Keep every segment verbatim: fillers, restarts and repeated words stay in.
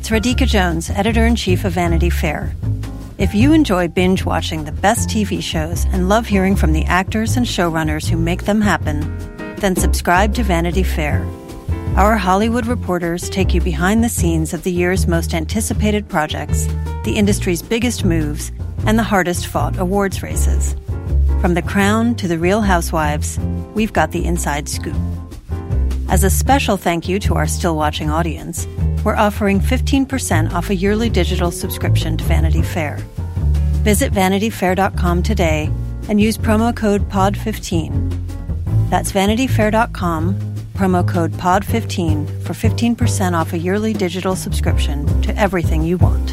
it's Radhika Jones, Editor-in-Chief of Vanity Fair. If you enjoy binge-watching the best T V shows and love hearing from the actors and showrunners who make them happen, then subscribe to Vanity Fair. Our Hollywood reporters take you behind the scenes of the year's most anticipated projects, the industry's biggest moves, and the hardest-fought awards races. From The Crown to The Real Housewives, we've got the inside scoop. As a special thank you to our still-watching audience, we're offering fifteen percent off a yearly digital subscription to Vanity Fair. Visit vanity fair dot com today and use promo code P O D fifteen. That's vanity fair dot com, promo code P O D fifteen for fifteen percent off a yearly digital subscription to everything you want.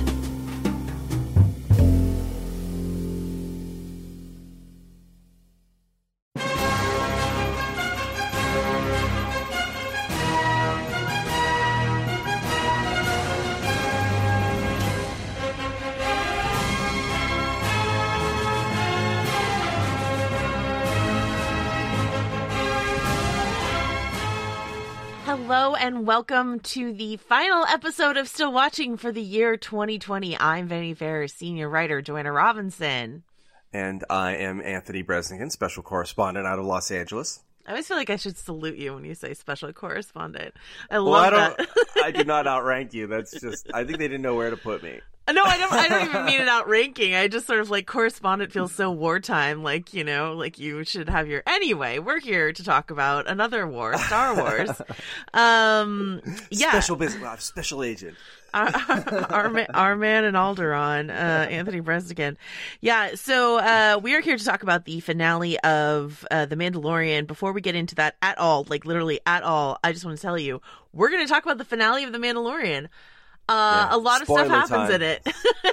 Hello and welcome to the final episode of Still Watching for the year twenty twenty. I'm Vanity Fair senior writer Joanna Robinson. And I am Anthony Bresnikan, special correspondent out of Los Angeles. I always feel like I should salute you when you say special correspondent. I well, love I don't, that. I do not outrank you. That's just, I think they didn't know where to put me. No, I don't. I don't even mean it outranking. I just sort of like correspondent feels so wartime. Like, you know, like you should have your. Anyway, we're here to talk about another war, Star Wars. Um, yeah, special business, wow, special agent. our, our, our man in Alderaan, uh, Anthony Bresnikan. Yeah, so uh, we are here to talk about the finale of uh, The Mandalorian. Before we get into that at all, like literally at all, I just want to tell you, we're going to talk about the finale of The Mandalorian. Uh, yeah. A lot of Spoiler stuff happens time. in it.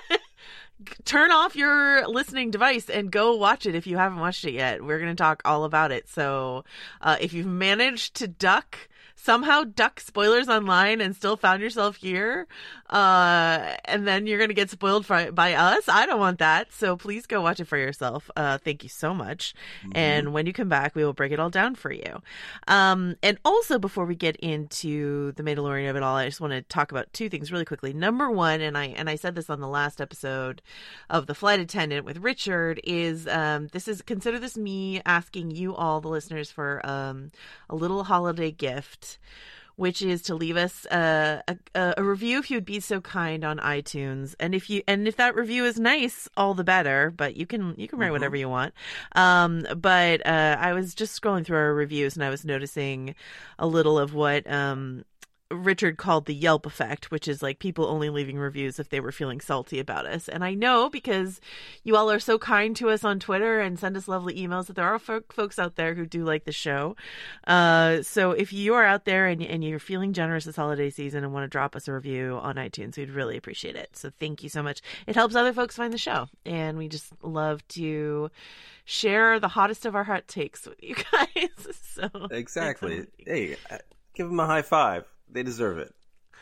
Turn off your listening device and go watch it if you haven't watched it yet. We're going to talk all about it. So uh, if you've managed to duck, somehow duck spoilers online and still found yourself here, uh, and then you're going to get spoiled by, by us, I don't want that. So please go watch it for yourself. Uh, thank you so much. Mm-hmm. And when you come back, we will break it all down for you. Um, and also, before we get into The Mandalorian of it all, I just want to talk about two things really quickly. Number one, and I and I said this on the last episode of The Flight Attendant with Richard, is um, this is consider this me asking you all, the listeners, for um, a little holiday gift, which is to leave us a, a, a review if you would be so kind on iTunes. And if you and if that review is nice, all the better. But you can you can write mm-hmm. whatever you want. Um, but uh, I was just scrolling through our reviews and I was noticing a little of what um, Richard called the Yelp effect, which is like people only leaving reviews if they were feeling salty about us. And I know because you all are so kind to us on Twitter and send us lovely emails that there are folk, folks out there who do like the show. Uh, so if you are out there and, and you're feeling generous this holiday season and want to drop us a review on iTunes, we'd really appreciate it. So thank you so much. It helps other folks find the show. And we just love to share the hottest of our hot takes with you guys. So exactly. Hey, give them a high five. They deserve it.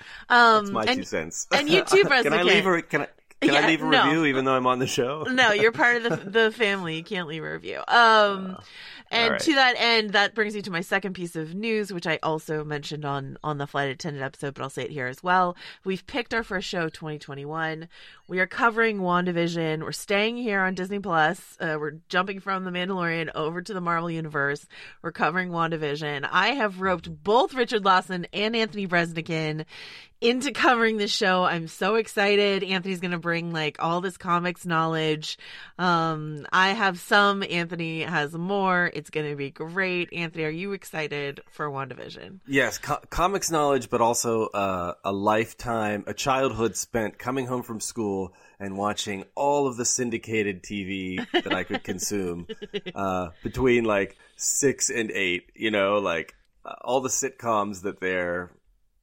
Um, That's my and, two cents. And you too, Bresnikan. Can I leave a can I can yeah, I leave a no. review even though I'm on the show? No, you're part of the the family. You can't leave a review. Um, uh, and right. to that end, that brings me to my second piece of news, which I also mentioned on on the Flight Attendant episode, but I'll say it here as well. We've picked our first show, twenty twenty-one. We are covering WandaVision. We're staying here on Disney Plus. Uh, we're jumping from The Mandalorian over to the Marvel Universe. We're covering WandaVision. I have roped both Richard Lawson and Anthony Bresnikan into covering this show. I'm so excited. Anthony's going to bring like all this comics knowledge. Um, I have some. Anthony has more. It's going to be great. Anthony, are you excited for WandaVision? Yes, co- comics knowledge, but also uh, a lifetime, a childhood spent coming home from school and watching all of the syndicated T V that I could consume uh, between like six and eight. You know, like uh, all the sitcoms that they're.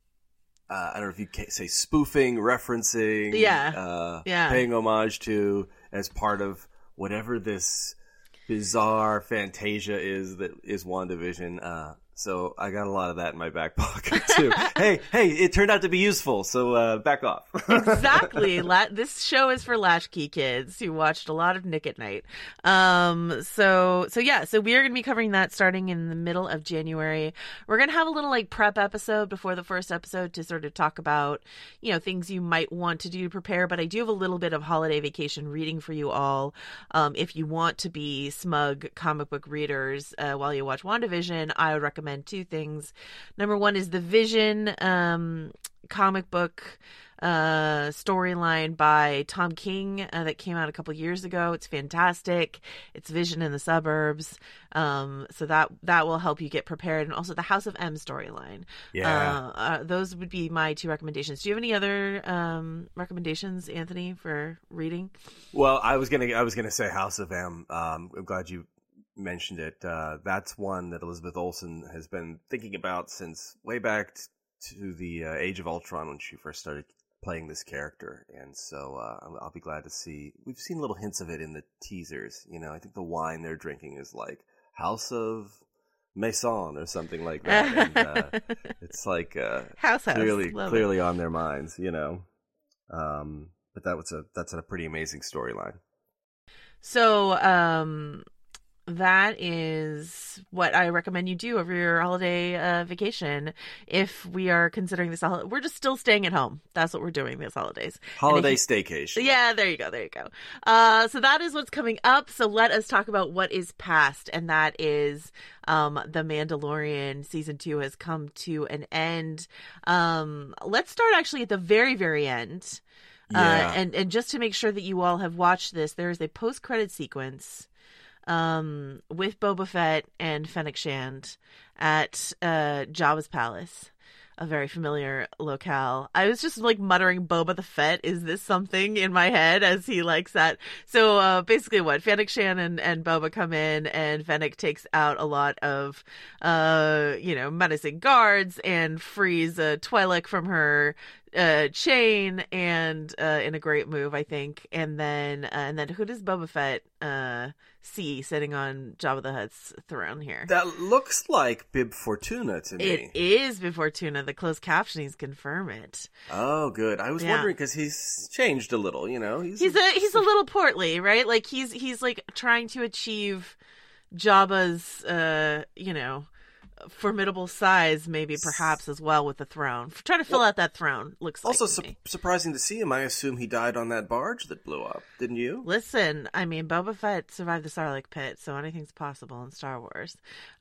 Uh, I don't know if you can say spoofing, referencing, yeah, uh, yeah. paying homage to as part of whatever this bizarre fantasia is that is WandaVision. Uh, So I got a lot of that in my back pocket too. hey, hey, it turned out to be useful, so uh, back off. Exactly. La- this show is for latchkey kids who watched a lot of Nick at Night. Um, so, so yeah, so we are going to be covering that starting in the middle of January. We're going to have a little like prep episode before the first episode to sort of talk about, you know, things you might want to do to prepare. But I do have a little bit of holiday vacation reading for you all. Um, if you want to be smug comic book readers uh, while you watch WandaVision, I would recommend two things. Number one is the Vision um, comic book uh, storyline by Tom King uh, that came out a couple years ago. It's fantastic. It's Vision in the suburbs. Um, so that that will help you get prepared. And also the House of M storyline. Yeah. Uh, uh, those would be my two recommendations. Do you have any other um, recommendations, Anthony, for reading? Well, I was gonna I was gonna say House of M. Um, I'm glad you mentioned it. Uh, that's one that Elizabeth Olsen has been thinking about since way back t- to the uh, Age of Ultron when she first started playing this character. And so uh, I'll, I'll be glad to see. We've seen little hints of it in the teasers. You know, I think the wine they're drinking is like House of Maison or something like that. And uh, it's like uh, House House. clearly Love clearly it. on their minds. You know, um, but that was a that's a pretty amazing storyline. So, um, that is what I recommend you do over your holiday uh, vacation. If we are considering this, hol- we're just still staying at home. That's what we're doing this holidays. Holiday you, staycation. Yeah, there you go. There you go. Uh, so that is what's coming up. So let us talk about what is past. And that is um, The Mandalorian season two has come to an end. Um, let's start actually at the very, very end. Yeah. Uh, and, and just to make sure that you all have watched this, there is a post-credit sequence um, with Boba Fett and Fennec Shand at uh, Jabba's palace, a very familiar locale. I was just like muttering Boba the Fett, is this something in my head as he likes that. So uh, basically what, Fennec Shand and, and Boba come in and Fennec takes out a lot of, uh, you know, menacing guards and frees a Twi'lek from her uh chain and uh in a great move, I think. And then uh, and then who does Boba Fett uh see sitting on Jabba the Hutt's throne here? That looks like Bib Fortuna to me. It is Bib Fortuna. The closed captionings confirm it. Oh, good. I was Yeah. wondering because he's changed a little. You know, he's He's a he's a little portly, right? Like he's he's like trying to achieve Jabba's uh you know formidable size, maybe perhaps as well with the throne. Trying to fill Well, out that throne, looks like also to su- me. surprising to see him. I assume he died on that barge that blew up. Didn't you? Listen, I mean, Boba Fett survived the Sarlacc pit, so anything's possible in Star Wars.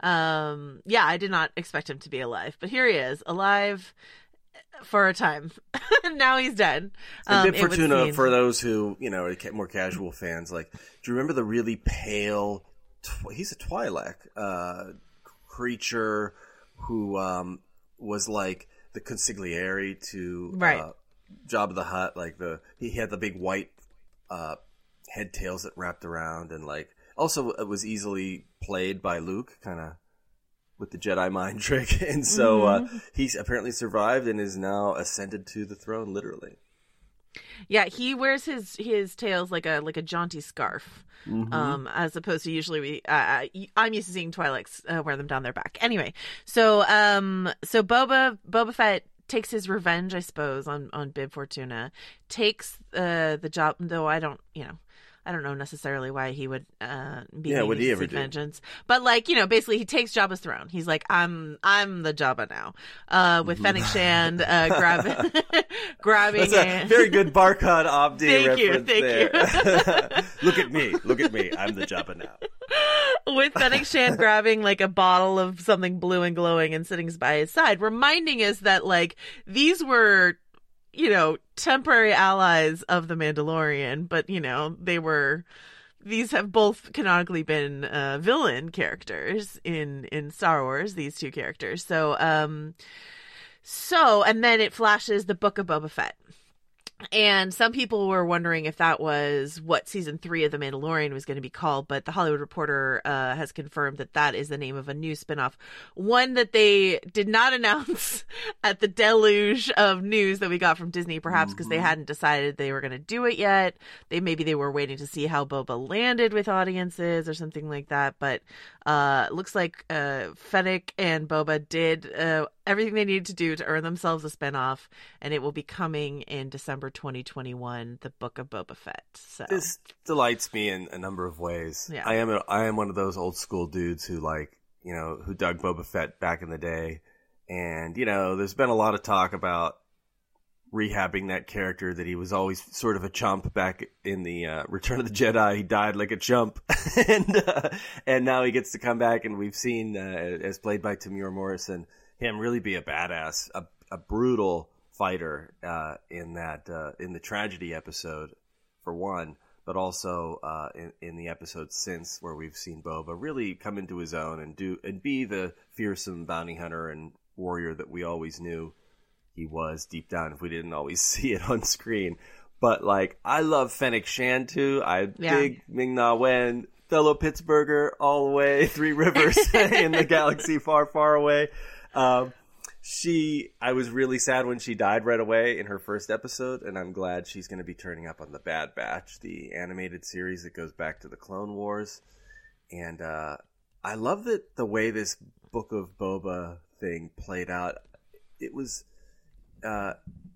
Um, yeah, I did not expect him to be alive, but here he is, alive for a time. Now he's dead. And Um, Bib it would Fortuna, seem. for those who, you know, are ca- more casual fans, like, do you remember the really pale, tw- he's a Twi'lek uh, creature who um, was like the consigliere to Right. uh, Jabba the Hutt, like the, he had the big white uh, head tails that wrapped around, and like, also it was easily played by Luke, kind of with the Jedi mind trick, and so Mm-hmm. uh, he's apparently survived and is now ascended to the throne, literally. Yeah, he wears his his tails like a like a jaunty scarf, Mm-hmm. um, as opposed to usually we. Uh, I'm used to seeing Twi'leks uh, wear them down their back. Anyway, so um, so Boba Boba Fett takes his revenge, I suppose, on on Bib Fortuna. Takes uh, the job, though I don't, you know. I don't know necessarily why he would uh, be Yeah, what'd he ever seek do? vengeance, but like, you know, basically he takes Jabba's throne. He's like, I'm I'm the Jabba now. Uh, with Fennec Shand uh, grabbing grabbing. That's a very good Barkhad Abdi Thank you, reference thank there. Look at me, look at me. I'm the Jabba now. With Fennec Shand grabbing like a bottle of something blue and glowing and sitting by his side, reminding us that like these were, you know, temporary allies of the Mandalorian, but you know, they were, these have both canonically been uh, villain characters in in Star Wars, these two characters. So um so and then it flashes the Book of Boba Fett. And some people were wondering if that was what season three of The Mandalorian was going to be called, but The Hollywood Reporter uh, has confirmed that that is the name of a new spinoff, one that they did not announce at the deluge of news that we got from Disney, perhaps because mm-hmm. they hadn't decided they were going to do it yet. They maybe they were waiting to see how Boba landed with audiences or something like that. But uh, it looks like uh, Fennec and Boba did uh, everything they needed to do to earn themselves a spinoff, and it will be coming in December twenty twenty-one, The Book of Boba Fett. So this delights me in a number of ways. Yeah. I am a, I am one of those old school dudes who like, you know, who dug Boba Fett back in the day. And, you know, there's been a lot of talk about rehabbing that character, that he was always sort of a chump back in the uh, Return of the Jedi. He died like a chump. and uh, and now he gets to come back, and we've seen, uh, as played by Tamir Morrison, him really be a badass, a, a brutal fighter uh, in that uh, in the tragedy episode, for one, but also uh, in, in the episodes since, where we've seen Boba really come into his own and do and be the fearsome bounty hunter and warrior that we always knew he was deep down, if we didn't always see it on screen. But like, I love Fennec Shand too. I yeah. big Ming-Na Wen, fellow Pittsburgher all the way, Three Rivers in the galaxy far, far away. Um, She, I was really sad when she died right away in her first episode, and I'm glad she's going to be turning up on The Bad Batch, the animated series that goes back to the Clone Wars. And uh, I love that the way this Book of Boba thing played out. It was, uh,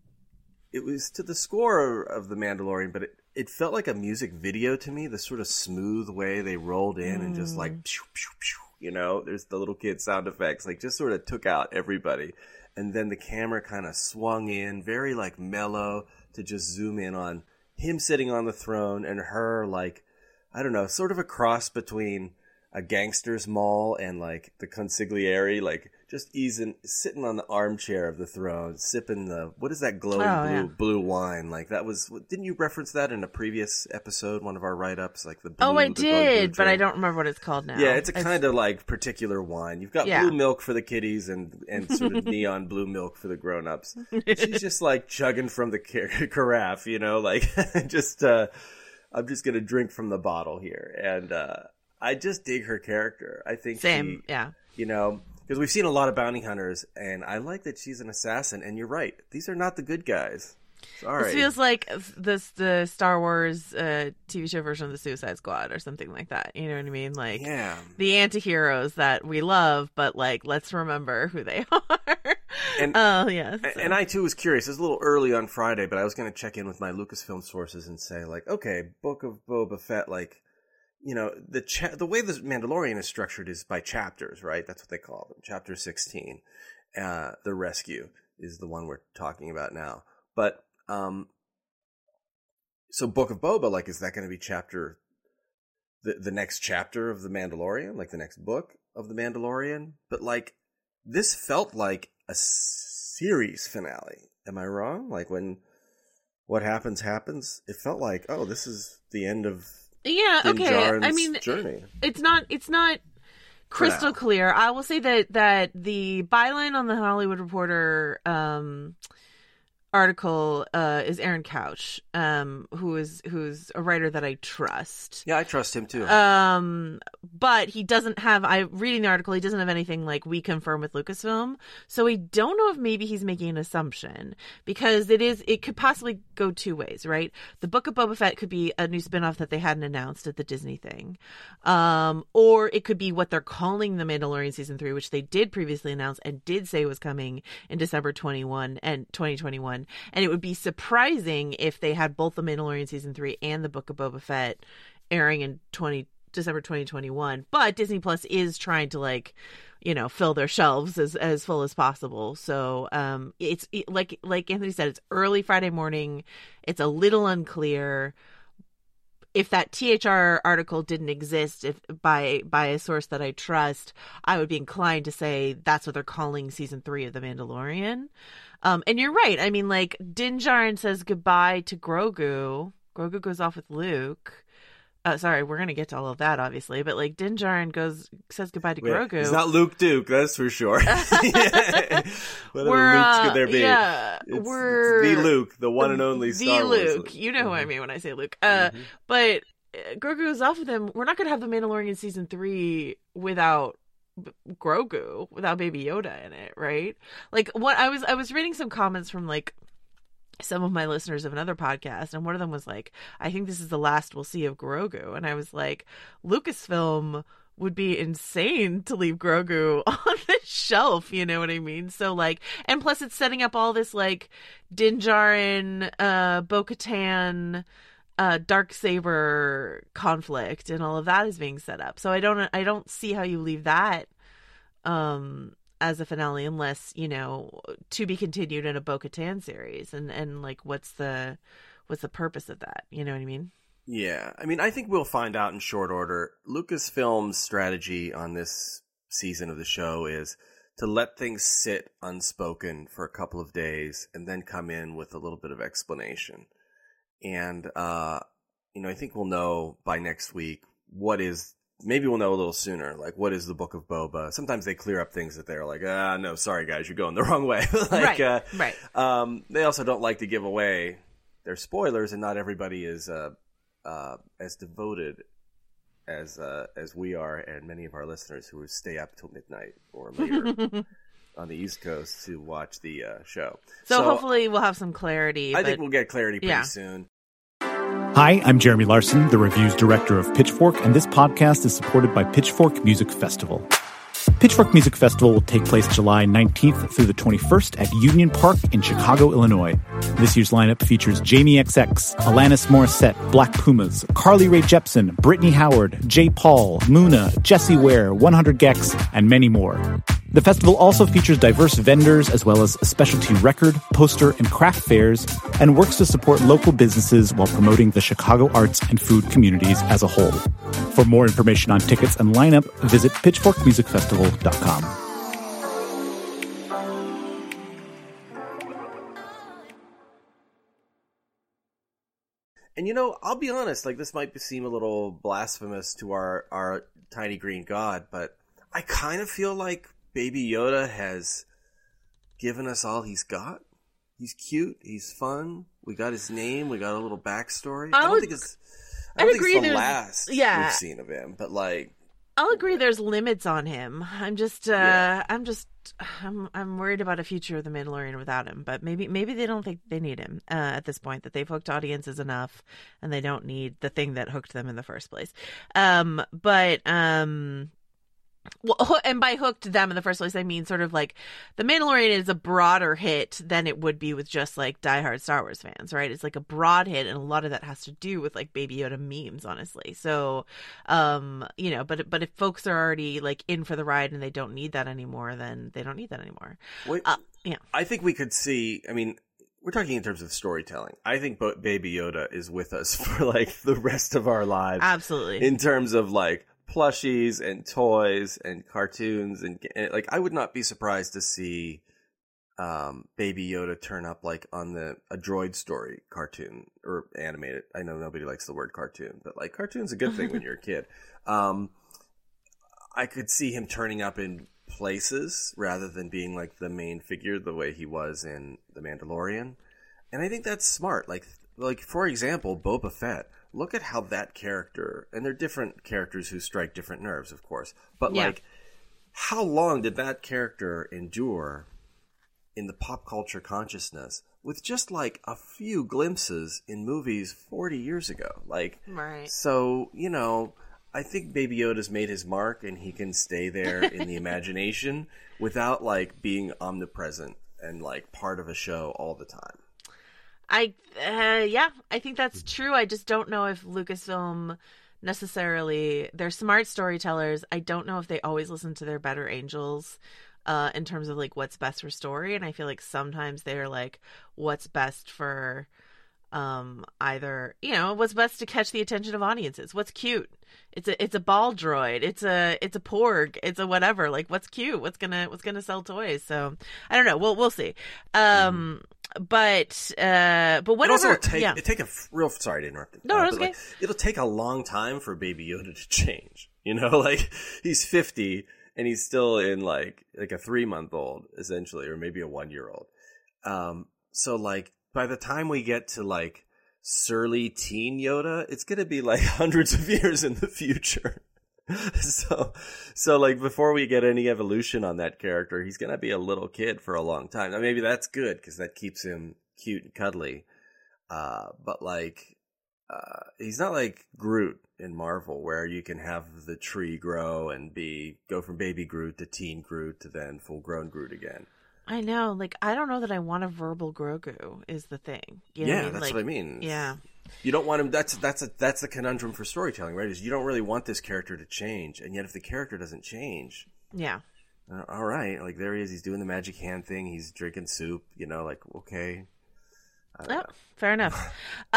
it was to the score of The Mandalorian, but it, it felt like a music video to me. The sort of smooth way they rolled in mm. and just like pew, pew, pew. You know, there's the little kid sound effects, like just sort of took out everybody. And then the camera kind of swung in, very like mellow, to just zoom in on him sitting on the throne and her like, I don't know, sort of a cross between a gangster's mall and like the consigliere, like just easing, sitting on the armchair of the throne, sipping the, what is that glowing oh, blue yeah. blue wine? Like that was, didn't you reference that in a previous episode, one of our write-ups, like the blue, Oh, I the did, but I don't remember what it's called now. Yeah, it's a it's... kind of like particular wine. You've got yeah. blue milk for the kiddies and, and sort of neon blue milk for the grown-ups. She's just like chugging from the car- carafe, you know, like just, uh, I'm just going to drink from the bottle here. And, uh, I just dig her character. I think Same, she, yeah. You know, because we've seen a lot of bounty hunters, and I like that she's an assassin. And you're right; these are not the good guys. Sorry, this feels like this the Star Wars uh, T V show version of the Suicide Squad or something like that. You know what I mean? Like, yeah. the anti-heroes that we love, but like, let's remember who they are. And oh yeah, so. And I too was curious. It was a little early on Friday, but I was going to check in with my Lucasfilm sources and say, like, okay, Book of Boba Fett, like. You know, the cha- the way the Mandalorian is structured is by chapters, right? That's what they call them. Chapter sixteen, uh, The Rescue, is the one we're talking about now. But, um, so Book of Boba, like, is that going to be chapter, the, the next chapter of The Mandalorian? Like, the next book of The Mandalorian? But, like, this felt like a series finale. Am I wrong? Like, when what happens, happens, it felt like, oh, this is the end of... Yeah, Din okay. Djarin's I mean, journey. it's not it's not crystal clear. I will say that that the byline on the Hollywood Reporter um, article uh, is Aaron Couch, um, who is who's a writer that I trust. Yeah, I trust him too. Um, but he doesn't have. I reading the article, he doesn't have anything like we confirm with Lucasfilm, so we don't know if maybe he's making an assumption, because it is it could possibly go two ways, right? The Book of Boba Fett could be a new spinoff that they hadn't announced at the Disney thing, um, or it could be what they're calling The Mandalorian season three, which they did previously announce and did say was coming in December twenty-one and twenty twenty-one. And it would be surprising if they had both The Mandalorian season three and The Book of Boba Fett airing in twenty December twenty twenty-one. But Disney Plus is trying to, like, you know, fill their shelves as, as full as possible. So um, it's it, like like Anthony said, it's early Friday morning. It's a little unclear. If that T H R article didn't exist, if by by a source that I trust, I would be inclined to say that's what they're calling season three of The Mandalorian. Um, and you're right. I mean, like, Din Djarin says goodbye to Grogu. Grogu goes off with Luke. Uh, sorry, we're gonna get to all of that, obviously, but like Din Djarin goes says goodbye to Wait, Grogu. It's not Luke Duke, that's for sure. Whatever we're, Luke's uh, could there be? Yeah, it's, we're it's the Luke, the one and only the Star Wars Luke. You know mm-hmm. who I mean when I say Luke. Uh, mm-hmm. But Grogu is off with him. We're not gonna have the Mandalorian season three without Grogu, without Baby Yoda in it, right? Like what I was, I was reading some comments from like some of my listeners of another podcast, and one of them was like, I think this is the last we'll see of Grogu. And I was like, Lucasfilm would be insane to leave Grogu on the shelf, you know what I mean? So like, and plus it's setting up all this like Din Djarin, uh, Bo-Katan, uh, Darksaber conflict, and all of that is being set up. So I don't, I don't see how you leave that, um, as a finale, unless, you know, to be continued in a Bo-Katan series, and and like what's the what's the purpose of that, you know what I mean? Yeah, I mean, I think we'll find out in short order. Lucasfilm's strategy on this season of the show is to let things sit unspoken for a couple of days and then come in with a little bit of explanation. And uh you know, I think we'll know by next week what is maybe we'll know a little sooner, like, what is the Book of Boba? Sometimes they clear up things that they're like, ah, no, sorry, guys, you're going the wrong way. like, right, uh, right. Um, they also don't like to give away their spoilers, and not everybody is uh, uh, as devoted as uh, as we are, and many of our listeners who stay up till midnight or later on the East Coast to watch the uh, show. So, so hopefully we'll have some clarity. I but... think we'll get clarity pretty yeah. soon. Hi, I'm Jeremy Larson, the reviews director of Pitchfork, and this podcast is supported by Pitchfork Music Festival. Pitchfork Music Festival will take place July nineteenth through the twenty-first at Union Park in Chicago, Illinois. This year's lineup features Jamie X X, Alanis Morissette, Black Pumas, Carly Rae Jepsen, Brittany Howard, J. Paul, Muna, Jessie Ware, one hundred gecs, and many more. The festival also features diverse vendors as well as specialty record, poster, and craft fairs, and works to support local businesses while promoting the Chicago arts and food communities as a whole. For more information on tickets and lineup, visit pitchfork music festival dot com. And, you know, I'll be honest, like, this might seem a little blasphemous to our, our tiny green god, but I kind of feel like Baby Yoda has given us all he's got. He's cute. He's fun. We got his name. We got a little backstory. I'll, I don't think it's, I don't I'd think agree it's the last yeah. we've seen of him, but like, I'll agree there's limits on him. I'm just, uh, Yeah. I'm just, I'm, I'm worried about a future of the Mandalorian without him. But maybe, maybe they don't think they need him uh, at this point. That they've hooked audiences enough, and they don't need the thing that hooked them in the first place. Um, but um. Well, and by hooked them in the first place, I mean sort of like The Mandalorian is a broader hit than it would be with just like diehard Star Wars fans, right? It's like a broad hit, and a lot of that has to do with like Baby Yoda memes, honestly. So, um, you know, but but if folks are already like in for the ride and they don't need that anymore, then they don't need that anymore. Wait, uh, yeah, I think we could see. I mean, we're talking in terms of storytelling. I think Bo- Baby Yoda is with us for like the rest of our lives. Absolutely. In terms of like plushies and toys and cartoons and, and like I would not be surprised to see um Baby Yoda turn up like on the a Droid Story cartoon or animated. I know nobody likes the word cartoon, but like cartoon's a good thing when you're a kid. Um I could see him turning up in places rather than being like the main figure the way he was in The Mandalorian. And I think that's smart. Like like for example, Boba Fett. Look at how that character, and they're different characters who strike different nerves, of course, but Yeah. like, how long did that character endure in the pop culture consciousness with just like a few glimpses in movies forty years ago? Like, Right. So, you know, I think Baby Yoda's made his mark, and he can stay there in the imagination without like being omnipresent and like part of a show all the time. I, uh, yeah, I think that's true. I just don't know if Lucasfilm necessarily, they're smart storytellers. I don't know if they always listen to their better angels uh, in terms of like what's best for story. And I feel like sometimes they're like, what's best for um, either, you know, what's best to catch the attention of audiences. What's cute? It's a, it's a ball droid. It's a, it's a porg. It's a whatever. Like what's cute? What's gonna, what's gonna sell toys? So I don't know. We'll, we'll see. Um, but uh, but whatever. It also take yeah. it take a real. Sorry to interrupt. No, uh, it's okay. Like, it'll take a long time for Baby Yoda to change. You know, like he's fifty and he's still in like like a three month old essentially, or maybe a one year old. Um, so like by the time we get to like surly teen Yoda, it's gonna be like hundreds of years in the future. so so like before we get any evolution on that character, he's gonna be a little kid for a long time. Now maybe that's good because that keeps him cute and cuddly. Uh, but like uh, he's not like Groot in Marvel, where you can have the tree grow and be go from baby Groot to teen Groot to then full grown Groot again. I know, like I don't know that I want a verbal Grogu is the thing. You know yeah, what I mean? that's like, what I mean. Yeah, you don't want him. That's that's a, that's the conundrum for storytelling, right? Is you don't really want this character to change, and yet if the character doesn't change, yeah, uh, all right, like there he is. He's doing the magic hand thing. He's drinking soup. You know, like okay. Oh, fair enough.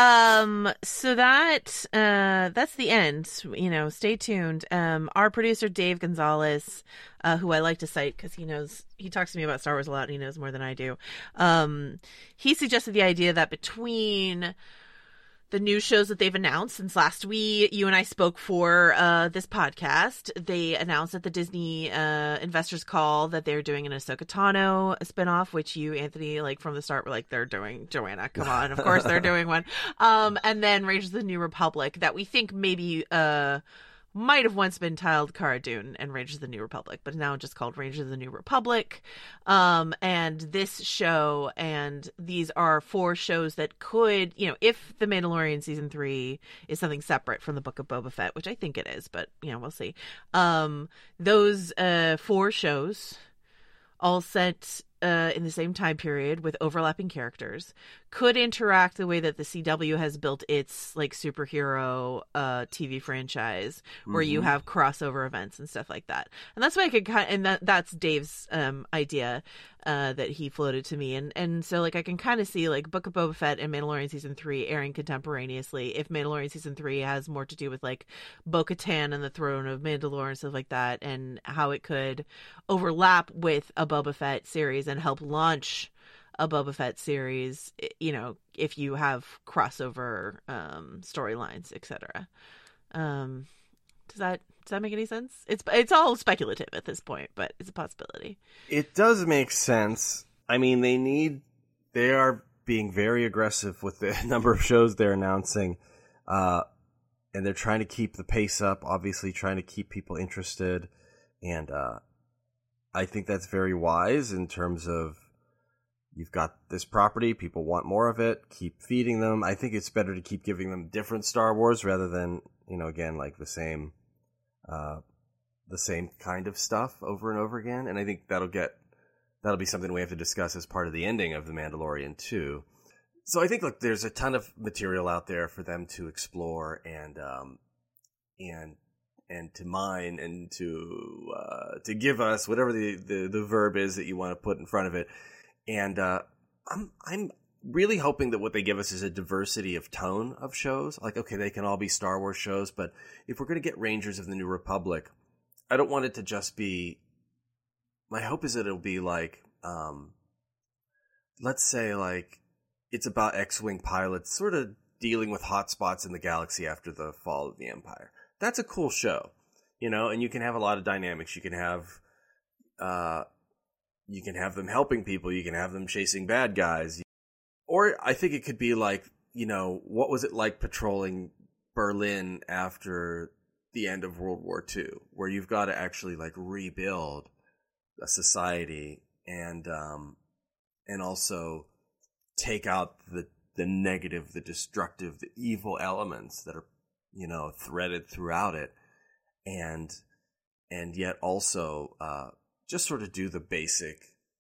um, so that uh, that's the end. You know, stay tuned. Um, our producer Dave Gonzalez, uh, who I like to cite because he knows he talks to me about Star Wars a lot and he knows more than I do. Um, he suggested the idea that between the new shows that they've announced since last we you and I spoke for uh, this podcast, they announced at the Disney uh, Investors Call that they're doing an Ahsoka Tano spinoff, which you, Anthony, like from the start were like, they're doing Joanna. Come on, of course they're doing one. Um, and then Rangers of the New Republic that we think maybe uh, might have once been titled Cara Dune and Rangers of the New Republic, but now just called Rangers of the New Republic. Um, and this show, and these are four shows that could, you know, if The Mandalorian season three is something separate from the Book of Boba Fett, which I think it is, but, you know, we'll see. Um, those uh, four shows, all set uh, in the same time period with overlapping characters, could interact the way that the C W has built its like superhero uh, T V franchise, where mm-hmm. you have crossover events and stuff like that. And that's why I could kind, and that that's Dave's um, idea uh, that he floated to me, and and so like I can kind of see like Book of Boba Fett and Mandalorian season three airing contemporaneously. If Mandalorian season three has more to do with like Bo-Katan and the Throne of Mandalore and stuff like that, and how it could overlap with a Boba Fett series and help launch a Boba Fett series, you know, if you have crossover um, storylines, et cetera. Um, does that does that make any sense? It's it's all speculative at this point, but it's a possibility. It does make sense. I mean, they need they are being very aggressive with the number of shows they're announcing, uh, and they're trying to keep the pace up. Obviously, trying to keep people interested, and uh, I think that's very wise in terms of. You've got this property, people want more of it, keep feeding them. I think it's better to keep giving them different Star Wars rather than, you know, again, like the same uh, the same kind of stuff over and over again. And I think that'll get that'll be something we have to discuss as part of the ending of The Mandalorian too. So I think, look, there's a ton of material out there for them to explore and um, and and to mine and to uh, to give us whatever the, the, the verb is that you want to put in front of it. And uh, I'm I'm really hoping that what they give us is a diversity of tone of shows. Like, okay, they can all be Star Wars shows, but if we're going to get Rangers of the New Republic, I don't want it to just be. My hope is that it'll be like, um, let's say, like it's about X-wing pilots, sort of dealing with hotspots in the galaxy after the fall of the Empire. That's a cool show, you know, and you can have a lot of dynamics. You can have. Uh, You can have them helping people. You can have them chasing bad guys. Or I think it could be like, you know, what was it like patrolling Berlin after the end of World War Two, where you've got to actually like rebuild a society and um, and also take out the the negative, the destructive, the evil elements that are, you know, threaded throughout it, and and yet also. Uh, Just sort of do the basic,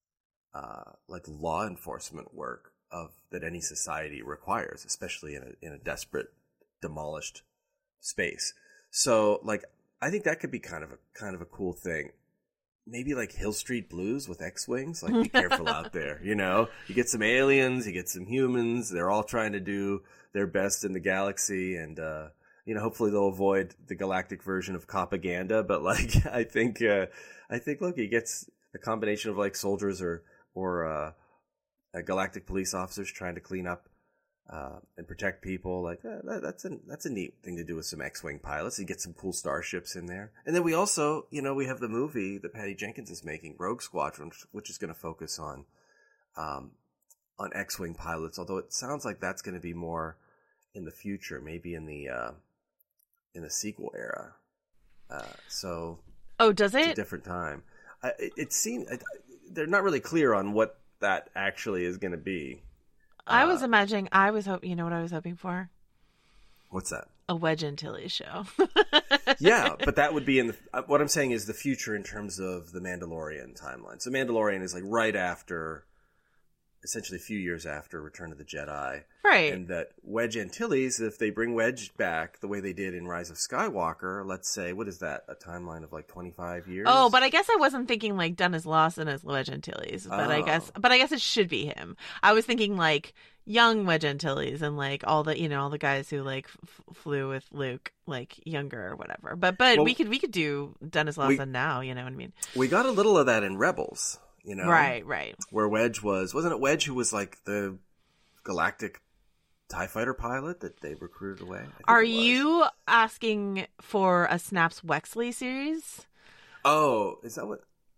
uh, like law enforcement work of that any society requires, especially in a in a desperate, demolished space. So, like, I think that could be kind of a kind of a cool thing. Maybe like Hill Street Blues with X-wings. Like, be careful out there. You know, you get some aliens, you get some humans. They're all trying to do their best in the galaxy, and uh, you know, hopefully they'll avoid the galactic version of propaganda. But like, I think. Uh, I think, look, he gets a combination of like soldiers or or uh, uh, galactic police officers trying to clean up uh, and protect people. Like uh, that, that's a that's a neat thing to do with some X-wing pilots and get some cool starships in there. And then we also, you know, we have the movie that Patty Jenkins is making, Rogue Squadron, which is going to focus on um, on X-wing pilots. Although it sounds like that's going to be more in the future, maybe in the uh, in the sequel era. Uh, so, oh, does it's it? a different time. I, it, it seems they're not really clear on what that actually is going to be. I Uh, was imagining. I was hoping. You know what I was hoping for? What's that? A Wedge Antilles show. Yeah, but that would be in the. uh, What I'm saying is the future in terms of the Mandalorian timeline. So Mandalorian is like right after, essentially a few years after Return of the Jedi. Right. And that Wedge Antilles, if they bring Wedge back the way they did in Rise of Skywalker, let's say, what is that? A timeline of like twenty-five years? Oh, but I guess I wasn't thinking like Dennis Lawson as Wedge Antilles. But I Oh. guess, but I guess it should be him. I was thinking like young Wedge Antilles and like all the, you know, all the guys who like f- flew with Luke, like younger or whatever. But but Well, we could we could do Dennis Lawson now. You know what I mean? We got a little of that in Rebels, you know? Right. Right. Where Wedge was, wasn't it Wedge who was like the galactic TIE fighter pilot that they recruited away? I think Are it was. you asking for a Snaps Wexley series? Oh, is that what?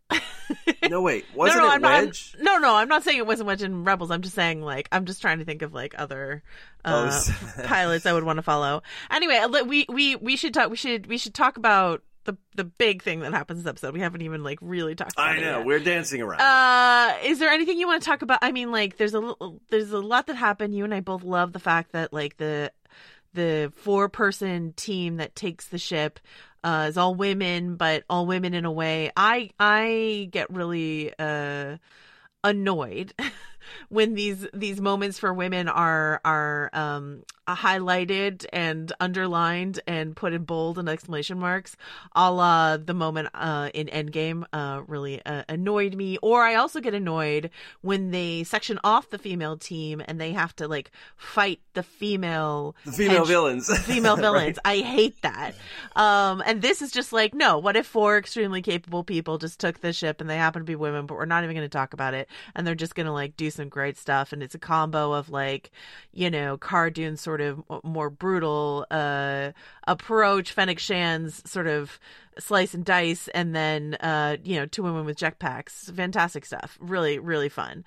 No, wait. Wasn't no, no, it I'm not, Wedge? I'm- no, no, I'm not saying it wasn't Wedge in Rebels. I'm just saying, like, I'm just trying to think of like other uh, Oh, pilots I would want to follow. Anyway, let- we we we should talk. We should we should talk about the the big thing that happens in this episode. We haven't even like really talked about I it know. yet. We're dancing around. Uh, is there anything you want to talk about? I mean, like, there's a little, there's a lot that happened. You and I both love the fact that like the the four person team that takes the ship uh, is all women, but all women in a way. I I get really uh, annoyed when these these moments for women are are um, highlighted and underlined and put in bold and exclamation marks, a la the moment uh, in Endgame uh, really uh, annoyed me. Or I also get annoyed when they section off the female team and they have to like fight the female the female hench- villains. female villains. Right. I hate that. Um, and this is just like, no, what if four extremely capable people just took the ship and they happen to be women, but we're not even going to talk about it. And they're just going to like do some great stuff. And it's a combo of like, you know, Cara Dune's sort of more brutal uh, approach, Fennec Shan's sort of slice and dice, and then, uh, you know, two women with jetpacks. Fantastic stuff. Really, really fun.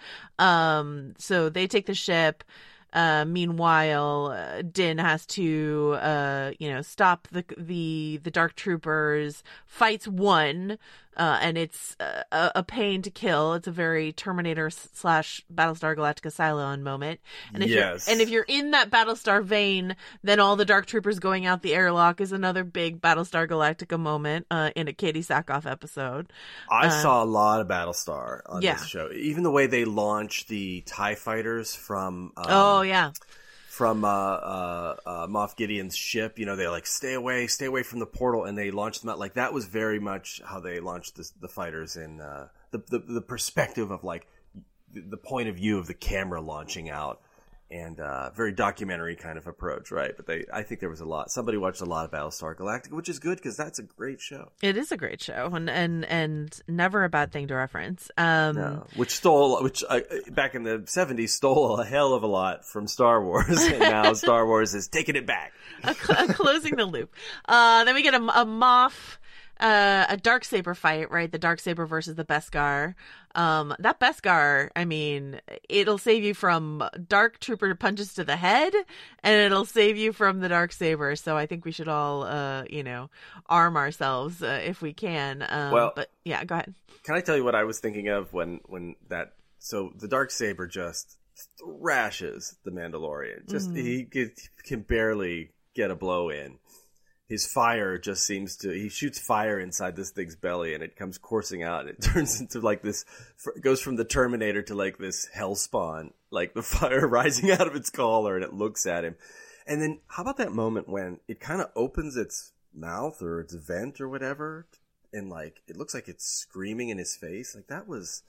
Um, so they take the ship. Uh, meanwhile, uh, Din has to, uh, you know, stop the the the Dark Troopers. Fights one, uh, and it's a, a pain to kill. It's a very Terminator slash Battlestar Galactica Cylon moment. And if Yes. you're and if you're in that Battlestar vein, then all the Dark Troopers going out the airlock is another big Battlestar Galactica moment uh, in a Katie Sackhoff episode. I Uh, saw a lot of Battlestar on yeah. this show. Even the way they launched the TIE fighters from um, Oh yeah. from uh, uh, uh, Moff Gideon's ship. You know, they like stay away, stay away from the portal, and they launched them out. Like that was very much how they launched the, the fighters in uh, the, the the perspective of like the, the point of view of the camera launching out, and uh, very documentary kind of approach, right? But they, I think there was a lot. Somebody watched a lot of Battlestar Galactica, which is good because that's a great show. It is a great show, and and, and never a bad thing to reference. Um, No, which stole, which uh, back in the seventies stole a hell of a lot from Star Wars, and now Star Wars is taking it back. a cl- a closing the loop. Uh, then we get a, a Moff, uh, a Darksaber fight, right? The Darksaber versus the Beskar. Um, that Beskar, I mean, it'll save you from Dark Trooper punches to the head, and it'll save you from the Darksaber. So I think we should all, uh, you know, arm ourselves uh, if we can. Um, Well- but yeah, go ahead. Can I tell you what I was thinking of when, when that, so the Darksaber just thrashes the Mandalorian. Just, he get, can barely get a blow in. His fire just seems to, he shoots fire inside this thing's belly and it comes coursing out and it turns into like this, it goes from the Terminator to like this hellspawn, like the fire rising out of its collar, and it looks at him. And then how about that moment when it kind of opens its mouth or its vent or whatever, and like it looks like it's screaming in his face? Like that was,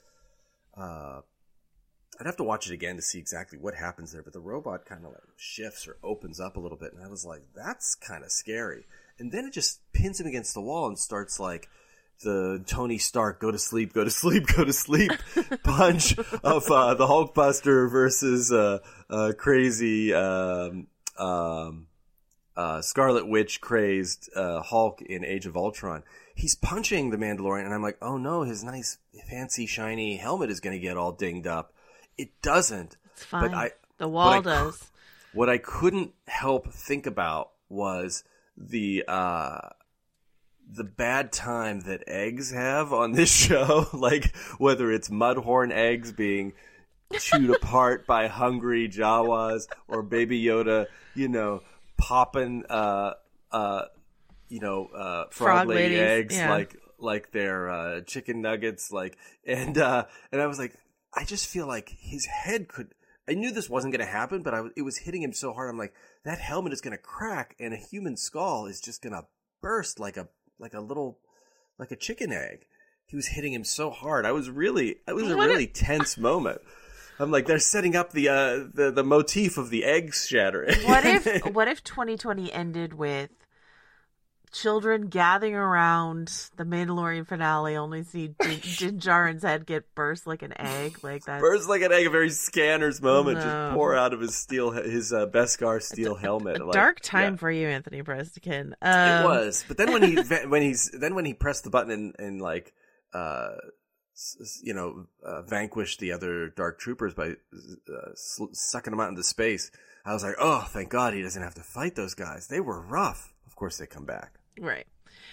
uh, I'd have to watch it again to see exactly what happens there, but the robot kind of like shifts or opens up a little bit, and I was like, that's kind of scary. And then it just pins him against the wall and starts like the Tony Stark go to sleep, go to sleep, go to sleep punch of uh, the Hulkbuster versus uh, uh, crazy um, um, uh, Scarlet Witch crazed uh, Hulk in Age of Ultron. He's punching the Mandalorian, and I'm like, oh no, his nice fancy shiny helmet is going to get all dinged up. It doesn't. It's fine. But I, the wall but I, does. What I couldn't help think about was the uh, the bad time that eggs have on this show. Like, whether it's Mudhorn eggs being chewed apart by hungry Jawas, or Baby Yoda, you know, popping, uh, uh, you know, uh, frog, Frog lady ladies, eggs yeah. like like they're uh, chicken nuggets. Like, and uh, and I was like, I just feel like his head could. I knew this wasn't going to happen, but I was, it was hitting him so hard. I'm like, that helmet is going to crack, and a human skull is just going to burst like a like a little like a chicken egg. He was hitting him so hard. I was really, it was a What really if- tense moment. I'm like, they're setting up the uh, the the motif of the eggs shattering. What if what if twenty twenty ended with children gathering around the Mandalorian finale, only see Din, Din Djarin's head get burst like an egg, like that? Burst like an egg, a very Scanners moment, No. just pour out of his steel, his uh, Beskar steel helmet. A Like, dark time yeah. for you, Anthony Brestican. Um, It was, but then when he when he's then when he pressed the button and, and like uh, s- you know uh, vanquished the other Dark Troopers by uh, sl- sucking them out into space, I was like, oh, thank God he doesn't have to fight those guys. They were rough. Of course, they come back. Right.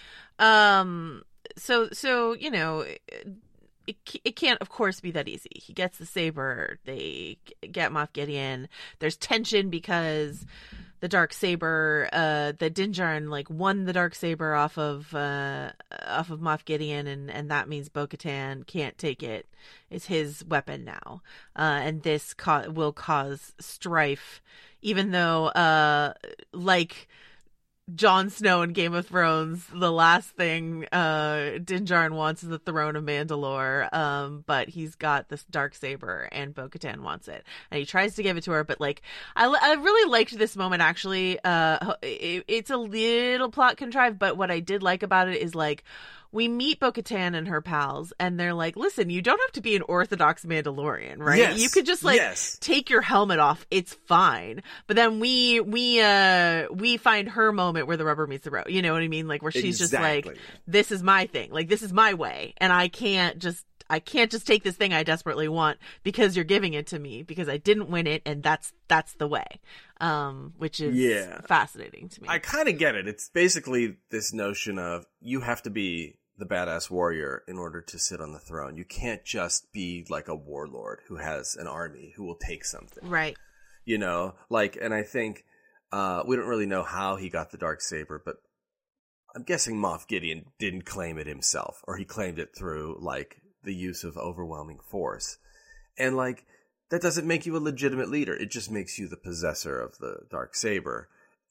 Um. So so you know, it, it can't of course be that easy. He gets the saber. They get Moff Gideon. There's tension because the dark saber, uh, the Din Djarin like won the dark saber off of uh off of Moff Gideon, and and that means Bo-Katan can't take it. It's his weapon now, uh, and this ca- will cause strife, even though uh like Jon Snow in Game of Thrones, the last thing uh, Din Djarin wants is the throne of Mandalore, um, but he's got this Darksaber, and Bo-Katan wants it. And he tries to give it to her, but, like, I, I really liked this moment, actually. Uh, it, it's a little plot contrived, but what I did like about it is, like, we meet Bo-Katan and her pals, and they're like, listen, you don't have to be an Orthodox Mandalorian, right? Yes. You could just, like, Yes. take your helmet off. It's fine. But then we, we, uh, we find her moment where the rubber meets the road. You know what I mean? Like, where she's just Exactly. like, this is my thing. Like, this is my way. And I can't just, I can't just take this thing I desperately want because you're giving it to me because I didn't win it, and that's, that's the way. Um, which is Yeah. fascinating to me. I kind of get it. It's basically this notion of you have to be the badass warrior in order to sit on the throne. You can't just be like a warlord who has an army who will take something. Right. You know, like, and I think uh, we don't really know how he got the Darksaber, but I'm guessing Moff Gideon didn't claim it himself, or he claimed it through like the use of overwhelming force. And like, that doesn't make you a legitimate leader. It just makes you the possessor of the Darksaber.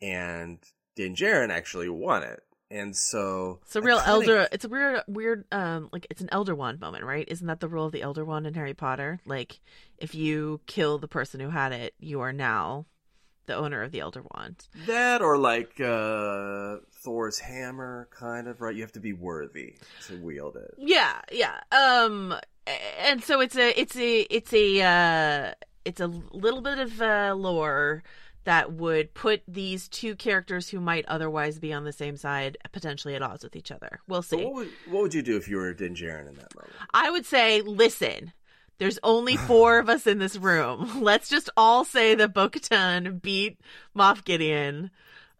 And Din Djarin actually won it. And so It's a I real kinda- elder. It's a weird, weird, um, like it's an Elder Wand moment, right? Isn't that the rule of the Elder Wand in Harry Potter? Like, if you kill the person who had it, you are now the owner of the Elder Wand. That or like uh, Thor's hammer, kind of, right? You have to be worthy to wield it. Yeah, yeah. Um, and so it's a, it's a, it's a, uh, it's a little bit of uh, lore that would put these two characters who might otherwise be on the same side potentially at odds with each other. We'll So see. what would what would you do if you were Din Djarin in that moment? I would say, listen, there's only four of us in this room. Let's just all say that Bo-Katan beat Moff Gideon,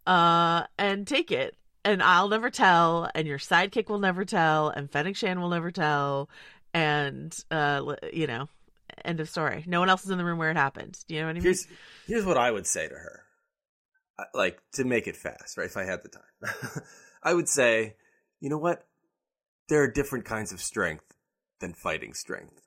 uh, and take it. And I'll never tell, and your sidekick will never tell, and Fennec Shan will never tell, and, uh, you know, end of story. No one else is in the room where it happened. Do you know what I mean? Here's here's what I would say to her, I- like to make it fast, right? If I had the time, I would say, you know what? There are different kinds of strength than fighting strength.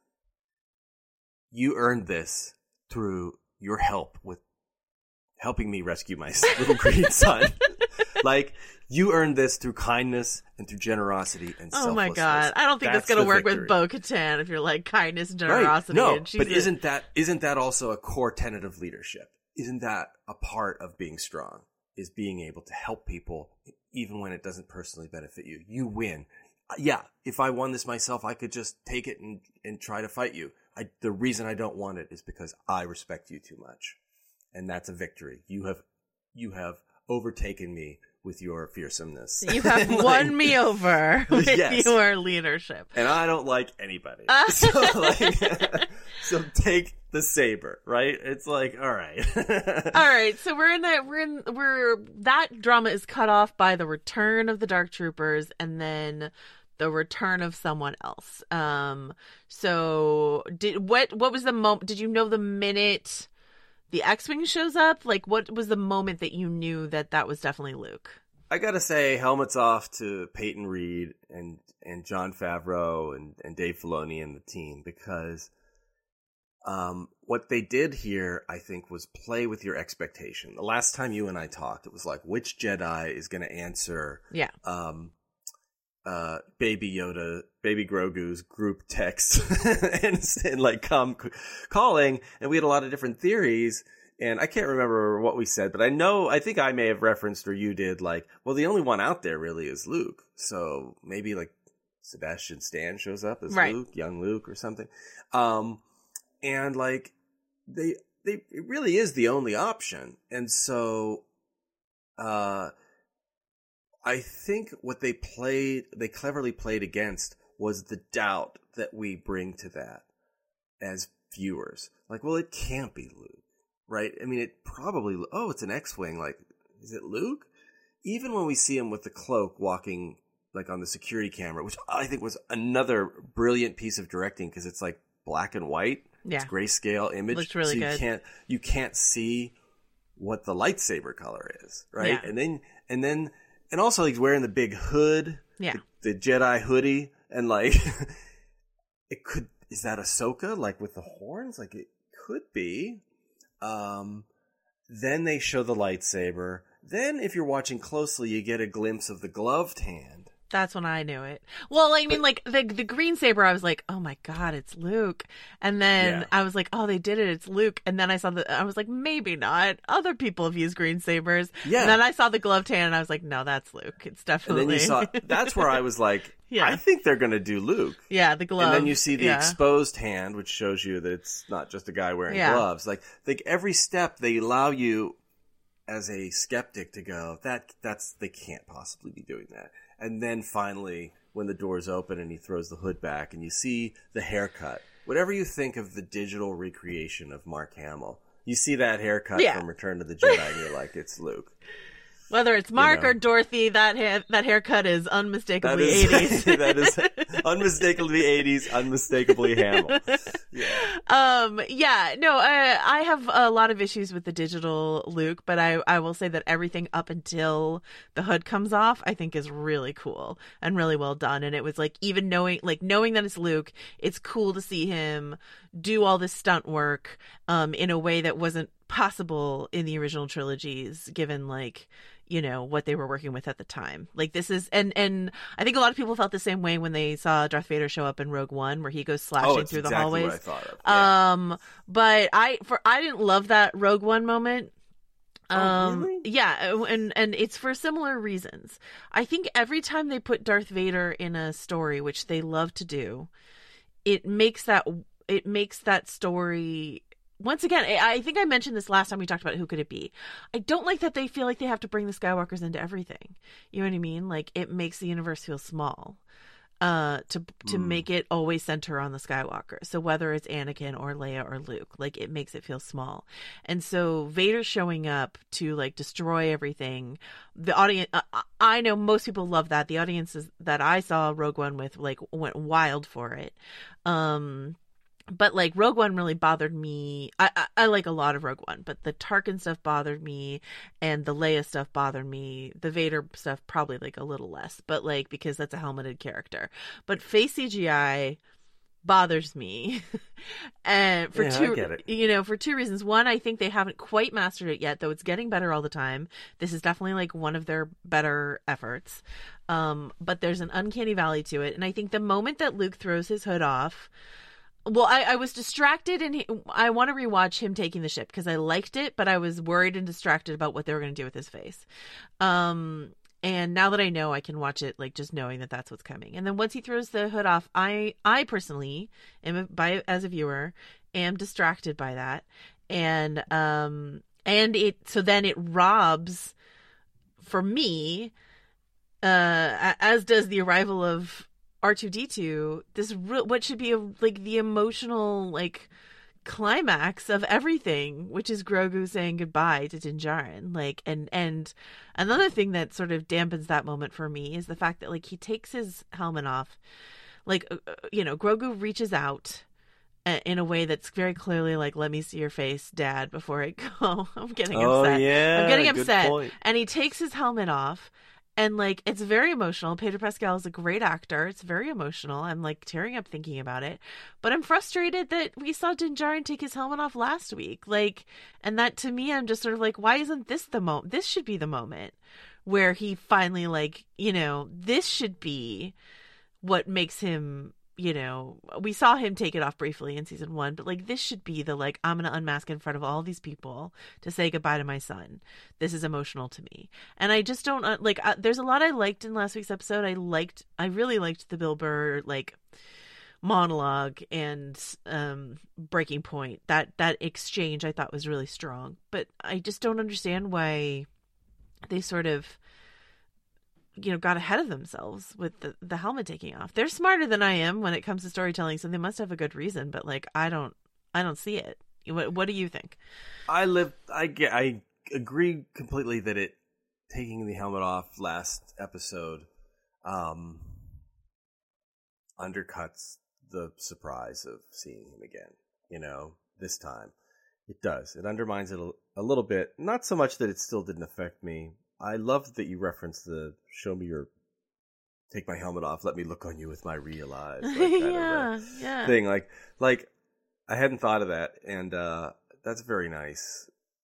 You earned this through your help with helping me rescue my little green son. Like, you earned this through kindness and through generosity and Oh my selflessness. god. I don't think that's, That's going to the work victory. with Bo-Katan if you're like kindness and Right. generosity. No, and she's but a- isn't that isn't that also a core tenet of leadership? Isn't that a part of being strong? Is being able to help people even when it doesn't personally benefit you. You win. yeah, if I won this myself, I could just take it and, and try to fight you. I, the reason I don't want it is because I respect you too much. And that's a victory. You have, you have overtaken me with your fearsomeness. You have like, won me over with yes. your leadership. And I don't like anybody. so, like, so take the saber, right? It's like, all right. all right. So we're in that, we're in, we're, that drama is cut off by the return of the Dark Troopers and then the return of someone else. Um, so did, what, what was the moment, did you know the minute the X-Wing shows up? Like, what was the moment that you knew that that was definitely Luke? I gotta say, helmets off to Peyton Reed and, and Jon Favreau and, and Dave Filoni and the team, because um, what they did here, I think, was play with your expectation. The last time you and I talked, it was like, which Jedi is going to answer yeah. um, uh, Baby Yoda, Baby Grogu's group text and, and like come calling, and we had a lot of different theories. And I can't remember what we said, but I know, I think I may have referenced, or you did, like, well, the only one out there really is Luke. So maybe like Sebastian Stan shows up as right. Luke, young Luke or something. Um, and like they, they, it really is the only option. And so, uh, I think what they played, they cleverly played against was the doubt that we bring to that as viewers. Like, well, it can't be Luke. Right? I mean, it probably, oh, it's an X-Wing. Like, is it Luke? Even when we see him with the cloak walking, like, on the security camera, which I think was another brilliant piece of directing, because it's, like, black and white. Yeah. It's grayscale image. Looks really so you good. Can't, you can't see what the lightsaber color is, right? Yeah. And then, and then, and also he's wearing the big hood. Yeah. The, the Jedi hoodie. And, like, it could, is that Ahsoka? Like, with the horns? Like, it could be. Um, then they show the lightsaber. Then, if you're watching closely, you get a glimpse of the gloved hand. That's when I knew it. Well, I mean, like, the the green saber, I was like, oh my god, it's Luke. And then Yeah. I was like, oh, they did it, it's Luke. And then I saw the, I was like, maybe not. Other people have used green sabers. Yeah. And then I saw the gloved hand, and I was like, no, that's Luke. It's And definitely. then you saw, that's where I was like, Yeah. I think they're going to do Luke. yeah, the glove. And then you see the yeah. exposed hand, which shows you that it's not just a guy wearing Yeah. gloves. Like, like every step they allow you as a skeptic to go, that that's they can't possibly be doing that. And then finally, when the doors open and he throws the hood back and you see the haircut, whatever you think of the digital recreation of Mark Hamill, you see that haircut Yeah. from Return to the Jedi and you're like, it's Luke. Whether it's Mark know. or Dorothy, that ha- that haircut is That unmistakably is, eighties. that is unmistakably eighties, unmistakably Hamill. Yeah. Um, yeah, no, I, I have a lot of issues with the digital Luke, but I, I will say that everything up until the hood comes off, I think is really cool and really well done. And it was like, even knowing, like knowing that it's Luke, it's cool to see him do all this stunt work, um, in a way that wasn't possible in the original trilogies, given like, you know, what they were working with at the time. Like this is, and, and I think a lot of people felt the same way when they saw Darth Vader show up in Rogue One, where he goes slashing Oh, it's through the exactly hallways. what I thought of. Yeah. Um, but I, for, I didn't love that Rogue One moment. Um, Oh, really? yeah, and, and it's for similar reasons. I think every time they put Darth Vader in a story, which they love to do, it makes that, it makes that story, once again, I I think I mentioned this last time we talked about Who Could It Be. I don't like that they feel like they have to bring the Skywalkers into everything. You know what I mean? Like, it makes the universe feel small. Uh, to to Mm. make it always center on the Skywalker. So whether it's Anakin or Leia or Luke, like it makes it feel small. And so Vader showing up to like destroy everything. The audience, uh, I know most people love that. The audiences that I saw Rogue One with like went wild for it. Um, But like Rogue One really bothered me. I, I I like a lot of Rogue One, but the Tarkin stuff bothered me, and the Leia stuff bothered me. The Vader stuff probably like a little less, but like because that's a helmeted character. But face C G I bothers me, and for Yeah, two, I get it. you know, for two reasons. One, I think they haven't quite mastered it yet, though it's getting better all the time. This is definitely like one of their better efforts. Um, but there's an uncanny valley to it, and I think the moment that Luke throws his hood off. Well, I, I was distracted, and he, I want to rewatch him taking the ship because I liked it, but I was worried and distracted about what they were going to do with his face. Um, And now that I know, I can watch it like just knowing that that's what's coming. And then once he throws the hood off, I I personally am by as a viewer am distracted by that. And um and it so then it robs for me uh as does the arrival of R two D two this real, what should be a, like the emotional like climax of everything, which is Grogu saying goodbye to Din Djarin. Like, and and another thing that sort of dampens that moment for me is the fact that like he takes his helmet off, like uh, you know, Grogu reaches out in a way that's very clearly like, let me see your face, Dad, before I go. I'm getting oh, upset. Yeah, I'm getting good upset. point. And he takes his helmet off. And, like, it's very emotional. Pedro Pascal is a great actor. It's very emotional. I'm, like, tearing up thinking about it. But I'm frustrated that we saw Din Djarin take his helmet off last week. Like, and that, to me, I'm just sort of like, why isn't this the moment? This should be the moment where he finally, like, you know, this should be what makes him, you know, we saw him take it off briefly in season one, but like this should be the like, I'm going to unmask in front of all these people to say goodbye to my son. This is emotional to me. And I just don't uh, like, uh, there's a lot I liked in last week's episode. I liked, I really liked the Bill Burr, like monologue and um, breaking point. That, that exchange I thought was really strong, but I just don't understand why they sort of, you know, got ahead of themselves with the, the helmet taking off. They're smarter than I am when it comes to storytelling, so they must have a good reason, but like, I don't, I don't see it. What, what do you think? I live, I get, I agree completely that it, taking the helmet off last episode, um, undercuts the surprise of seeing him again, you know, this time. It does. It undermines it a, a little bit. Not so much that it still didn't affect me. I love that you referenced the show me your, take my helmet off, let me look on you with my real eyes. Like yeah, yeah. Thing. Like, like, I hadn't thought of that, and uh, that's very nice.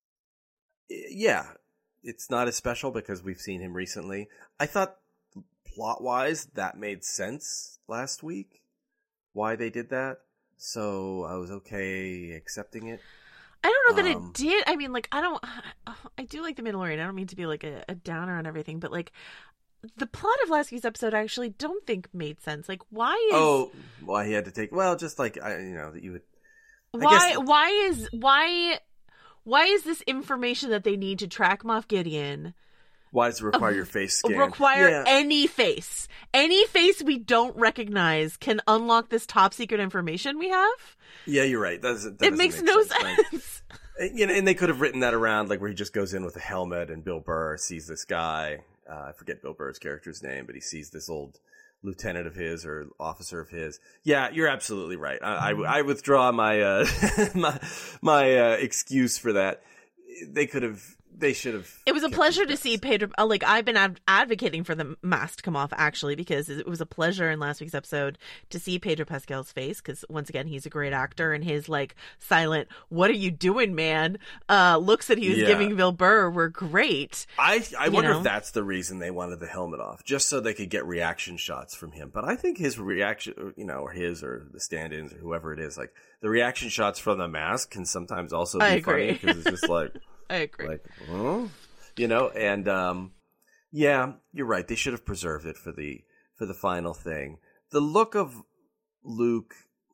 Yeah, it's not as special because we've seen him recently. I thought, plot-wise, that made sense last week, why they did that. So I was okay accepting it. I don't know that Um, it did. I mean, like, I don't, I do like The Mandalorian. I don't mean to be like a, a downer on everything, but like the plot of last week's episode, I actually don't think made sense. Like, why is, Oh, why he had to take, well, just like, I, you know, that you would, I why, guess- why is, why, why is this information that they need to track Moff Gideon why does it require your face scan? require Yeah. any face? Any face we don't recognize can unlock this top secret information we have? Yeah, you're right. That doesn't, that It doesn't makes make no sense. Right? sense. And, you know, and they could have written that around, like where he just goes in with a helmet, and Bill Burr sees this guy. Uh, I forget Bill Burr's character's name, but he sees this old lieutenant of his or officer of his. Yeah, you're absolutely right. I, I, I withdraw my uh, my my uh, excuse for that. They could have. They should have. It was a kept pleasure it to guys. see Pedro. uh, Like, I've been ad- advocating for the mask to come off, actually, because it was a pleasure in last week's episode to see Pedro Pascal's face. Because once again, he's a great actor, and his like silent "What are you doing, man?" uh, looks that he was Yeah. giving Bill Burr were great. I I you wonder know? if that's the reason they wanted the helmet off, just so they could get reaction shots from him. But I think his reaction, you know, or his or the stand-ins or whoever it is, like the reaction shots from the mask can sometimes also be I funny agree. because it's just like. I agree. Like, huh? You know, and um, yeah, you're right. They should have preserved it for the for the final thing. The look of Luke,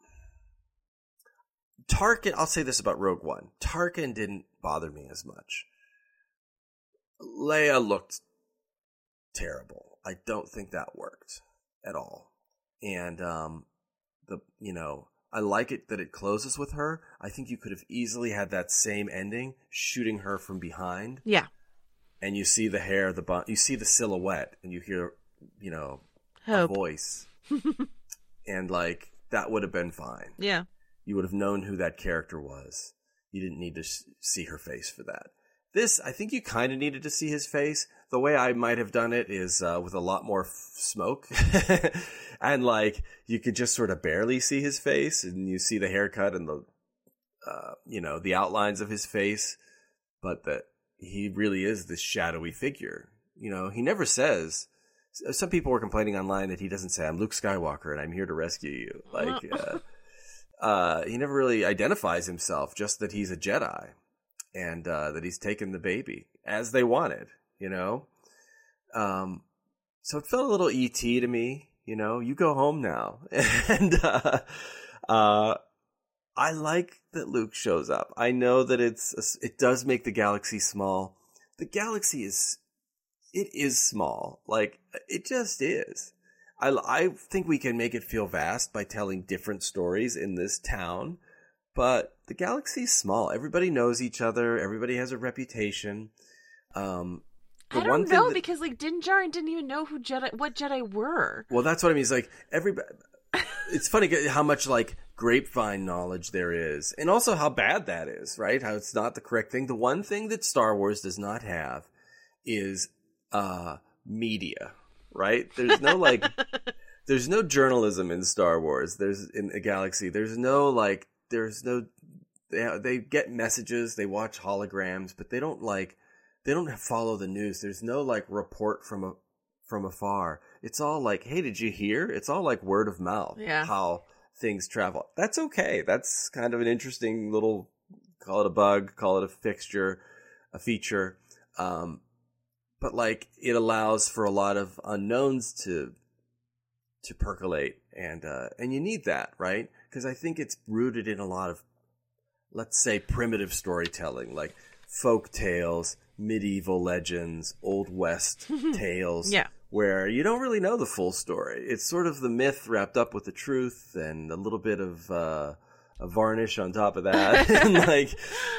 Tarkin. I'll say this about Rogue One: Tarkin didn't bother me as much. Leia looked terrible. I don't think that worked at all. And um, the you know. I like it that it closes with her. I think you could have easily had that same ending, shooting her from behind, Yeah. and you see the hair, the bun, you see the silhouette, and you hear, you know, Hope. a voice, and like that would have been fine. Yeah. You would have known who that character was. You didn't need to s- see her face for that. This, I think you kind of needed to see his face. The way I might have done it is uh, with a lot more f- smoke. And like, you could just sort of barely see his face, and you see the haircut and the, uh, you know, the outlines of his face. But that he really is this shadowy figure. You know, he never says, some people were complaining online that he doesn't say, I'm Luke Skywalker and I'm here to rescue you. Like, uh, uh, he never really identifies himself, just that he's a Jedi. And uh, that he's taken the baby as they wanted, you know. Um, so it felt a little E T to me. You know, you go home now, and uh, uh, I like that Luke shows up. I know that it's it does make the galaxy small. The galaxy is it is small, like it just is. I I think we can make it feel vast by telling different stories in this town, but the galaxy's small. Everybody knows each other. Everybody has a reputation. Um, I don't know that, because like Din Djarin didn't even know who Jedi, what Jedi were. Well, that's what I mean. It's like everybody. It's funny how much like grapevine knowledge there is, and also how bad that is, right? How it's not the correct thing. The one thing that Star Wars does not have is uh, media, right? There's no like, there's no journalism in Star Wars. There's in a galaxy. There's no like, there's no. They they get messages. They watch holograms, but they don't like. They don't follow the news. There's no like report from a from afar. It's all like, hey, did you hear? It's all like word of mouth. Yeah. How things travel. That's okay. That's kind of an interesting little, call it a bug, call it a fixture, a feature. Um, but like it allows for a lot of unknowns to to percolate, and uh, and you need that, right? Because I think it's rooted in a lot of, let's say, primitive storytelling, like folk tales, medieval legends, Old West tales, yeah. where you don't really know the full story. It's sort of the myth wrapped up with the truth and a little bit of uh, a varnish on top of that. and like,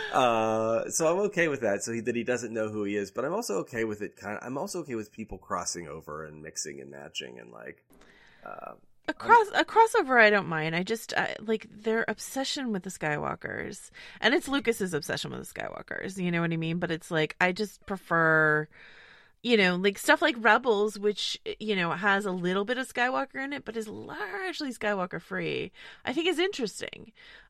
uh, so I'm okay with that. So he, that he doesn't know who he is, but I'm also okay with it. Kind of, I'm also okay with people crossing over and mixing and matching and like. Uh, A cross a crossover I don't mind. I just I, like their obsession with the Skywalkers, and it's Lucas's obsession with the Skywalkers. You know what I mean? But it's like I just prefer, you know, like stuff like Rebels, which you know has a little bit of Skywalker in it, but is largely Skywalker free. I think is interesting.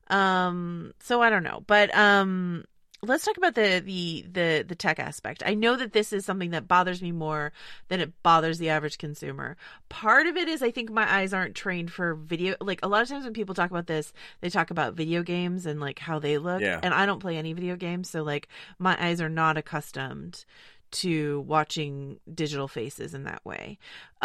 Um, so I don't know, but um. Let's talk about the, the, the, the tech aspect. I know that this is something that bothers me more than it bothers the average consumer. Part of it is I think my eyes aren't trained for video. Like a lot of times when people talk about this, they talk about video games and like how they look. Yeah. And I don't play any video games. So like my eyes are not accustomed to watching digital faces in that way.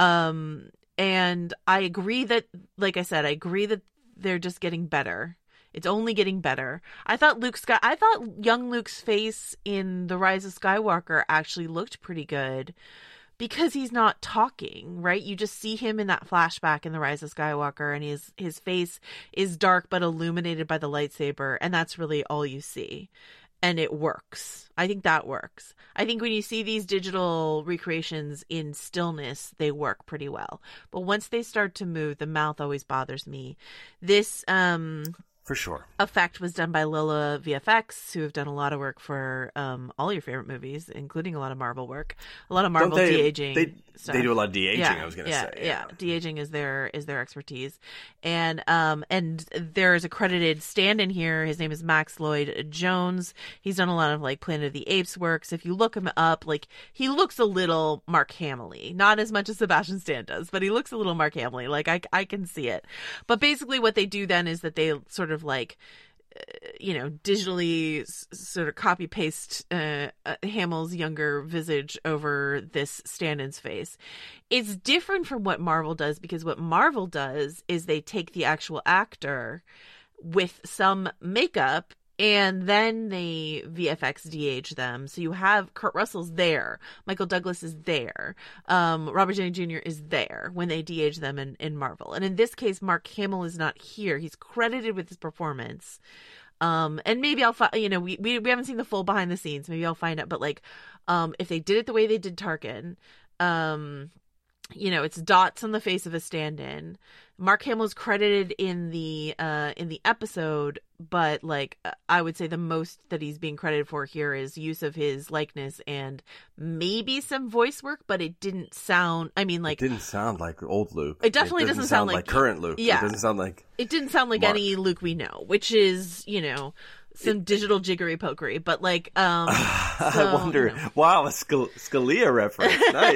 Um, and I agree that, like I said, I agree that they're just getting better. It's only getting better. I thought Luke Sky. I thought young Luke's face in The Rise of Skywalker actually looked pretty good because he's not talking, right? You just see him in that flashback in The Rise of Skywalker, and his his face is dark but illuminated by the lightsaber, and that's really all you see. And it works. I think that works. I think when you see these digital recreations in stillness, they work pretty well. But once they start to move, the mouth always bothers me. This um For sure. effect was done by Lilla V F X, who have done a lot of work for um, all your favorite movies, including a lot of Marvel work, a lot of Marvel they, de-aging. They, stuff. they do a lot of de-aging. Yeah, I was going to yeah, say, yeah, yeah, de-aging is their is their expertise, and um and there is a credited stand-in here. His name is Max Lloyd Jones. He's done a lot of like Planet of the Apes works. If you look him up, like he looks a little Mark Hamill-y, not as much as Sebastian Stan does, but he looks a little Mark Hamill-y. Like I I can see it. But basically, what they do then is that they sort of like, you know, digitally s- sort of copy paste uh, uh, Hamill's younger visage over this stand-in's face. It's different from what Marvel does, because what Marvel does is they take the actual actor with some makeup and then they V F X de-age them. So you have Kurt Russell's there. Michael Douglas is there. Um, Robert Downey Junior is there when they de-age them in, in Marvel. And in this case, Mark Hamill is not here. He's credited with his performance. Um, and maybe I'll find, you know, we, we, we haven't seen the full behind the scenes. Maybe I'll find out. But like, um, if they did it the way they did Tarkin, um, you know, it's dots on the face of a stand-in. Mark Hamill is credited in the uh, in the episode, but like I would say the most that he's being credited for here is use of his likeness and maybe some voice work, but it didn't sound. I mean, like it didn't sound like old Luke. It definitely it doesn't, doesn't sound, sound like, like current Luke. Yeah, it doesn't sound like it didn't sound like Mark. any Luke we know, which is, you know, some it, digital jiggery pokery. But like, um, I so, wonder. You know. Wow, a Scal- Scalia reference.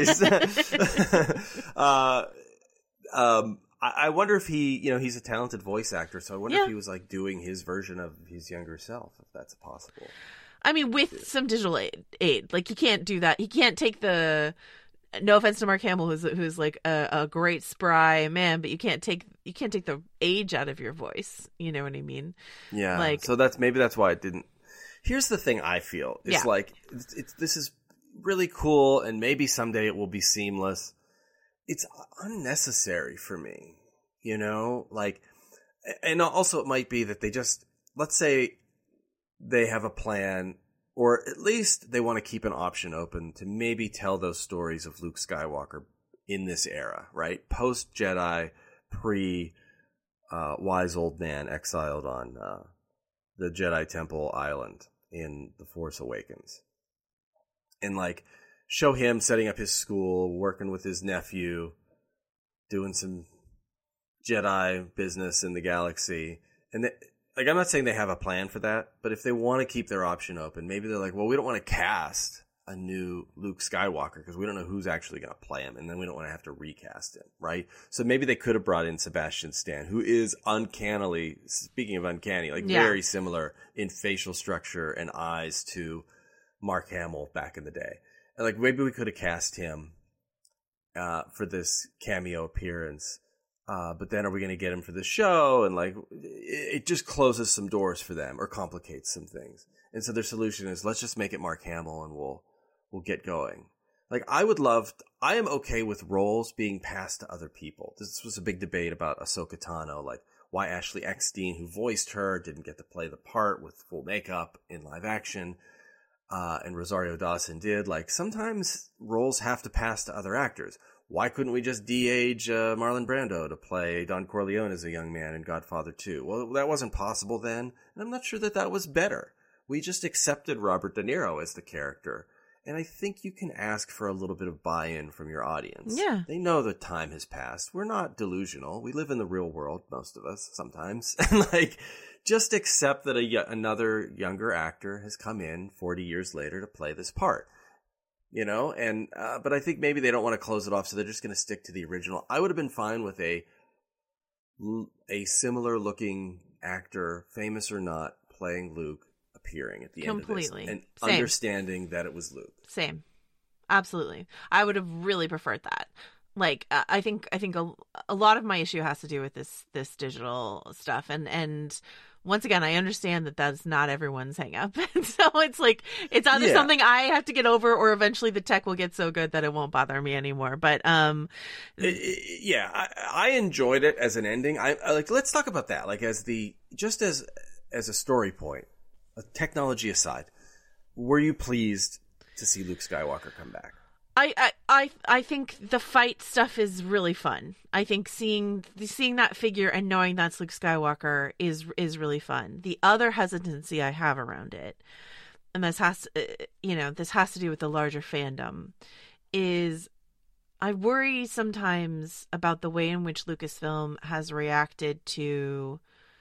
Nice. uh, um. I wonder if he, you know, he's a talented voice actor, so I wonder yeah. if he was like doing his version of his younger self, if that's possible. I mean, with some digital aid, aid. Like he can't do that. He can't take the no offense to Mark Hamill, who's who's like a, a great spry man, but you can't take you can't take the age out of your voice. You know what I mean? Yeah. Like, so that's maybe that's why it didn't. Here's the thing I feel. It's Yeah. like it's, it's this is really cool, and maybe someday it will be seamless. It's unnecessary for me, you know. Like, and also it might be that they just let's say they have a plan. Or at least they want to keep an option open to maybe tell those stories of Luke Skywalker in this era, right? Post Jedi, pre uh, wise old man exiled on uh, the Jedi Temple Island in The Force Awakens, and like show him setting up his school, working with his nephew, doing some Jedi business in the galaxy, and. They, Like, I'm not saying they have a plan for that, but if they want to keep their option open, maybe they're like, well, we don't want to cast a new Luke Skywalker because we don't know who's actually going to play him, and then we don't want to have to recast him, right? So maybe they could have brought in Sebastian Stan, who is uncannily, speaking of uncanny, like Yeah. very similar in facial structure and eyes to Mark Hamill back in the day. And like, maybe we could have cast him uh, for this cameo appearance. Uh, but then are we going to get him for the show? And like, it, it just closes some doors for them or complicates some things. And so their solution is let's just make it Mark Hamill and we'll, we'll get going. Like, I would love, I am okay with roles being passed to other people. This was a big debate about Ahsoka Tano, like why Ashley Eckstein, who voiced her, didn't get to play the part with full makeup in live action. Uh, and Rosario Dawson did. Like, sometimes roles have to pass to other actors. Why couldn't we just de-age uh, Marlon Brando to play Don Corleone as a young man in Godfather two? Well, that wasn't possible then, and I'm not sure that that was better. We just accepted Robert De Niro as the character, and I think you can ask for a little bit of buy-in from your audience. Yeah. They know the time has passed. We're not delusional. We live in the real world, most of us, sometimes. And, like, just accept that a, another younger actor has come in forty years later to play this part. You know, and uh, but I think maybe they don't want to close it off, so they're just going to stick to the original. I would have been fine with a a similar looking actor, famous or not, playing Luke, appearing at the Completely. end of this, and Same. understanding that it was Luke. Same. Absolutely. I would have really preferred that. Like, uh, I think I think a, a lot of my issue has to do with this this digital stuff, and and once again, I understand that that's not everyone's hang up. And so it's like, it's either Yeah. something I have to get over, or eventually the tech will get so good that it won't bother me anymore. But um, It- it- yeah, I, I enjoyed it as an ending. I, I like. Let's talk about that. Like, as the just as as a story point, uh, technology aside, were you pleased to see Luke Skywalker come back? I, I, I, I think the fight stuff is really fun. I think seeing seeing that figure and knowing that's Luke Skywalker is is really fun. The other hesitancy I have around it, and this has to, you know this has to do with the larger fandom, is I worry sometimes about the way in which Lucasfilm has reacted to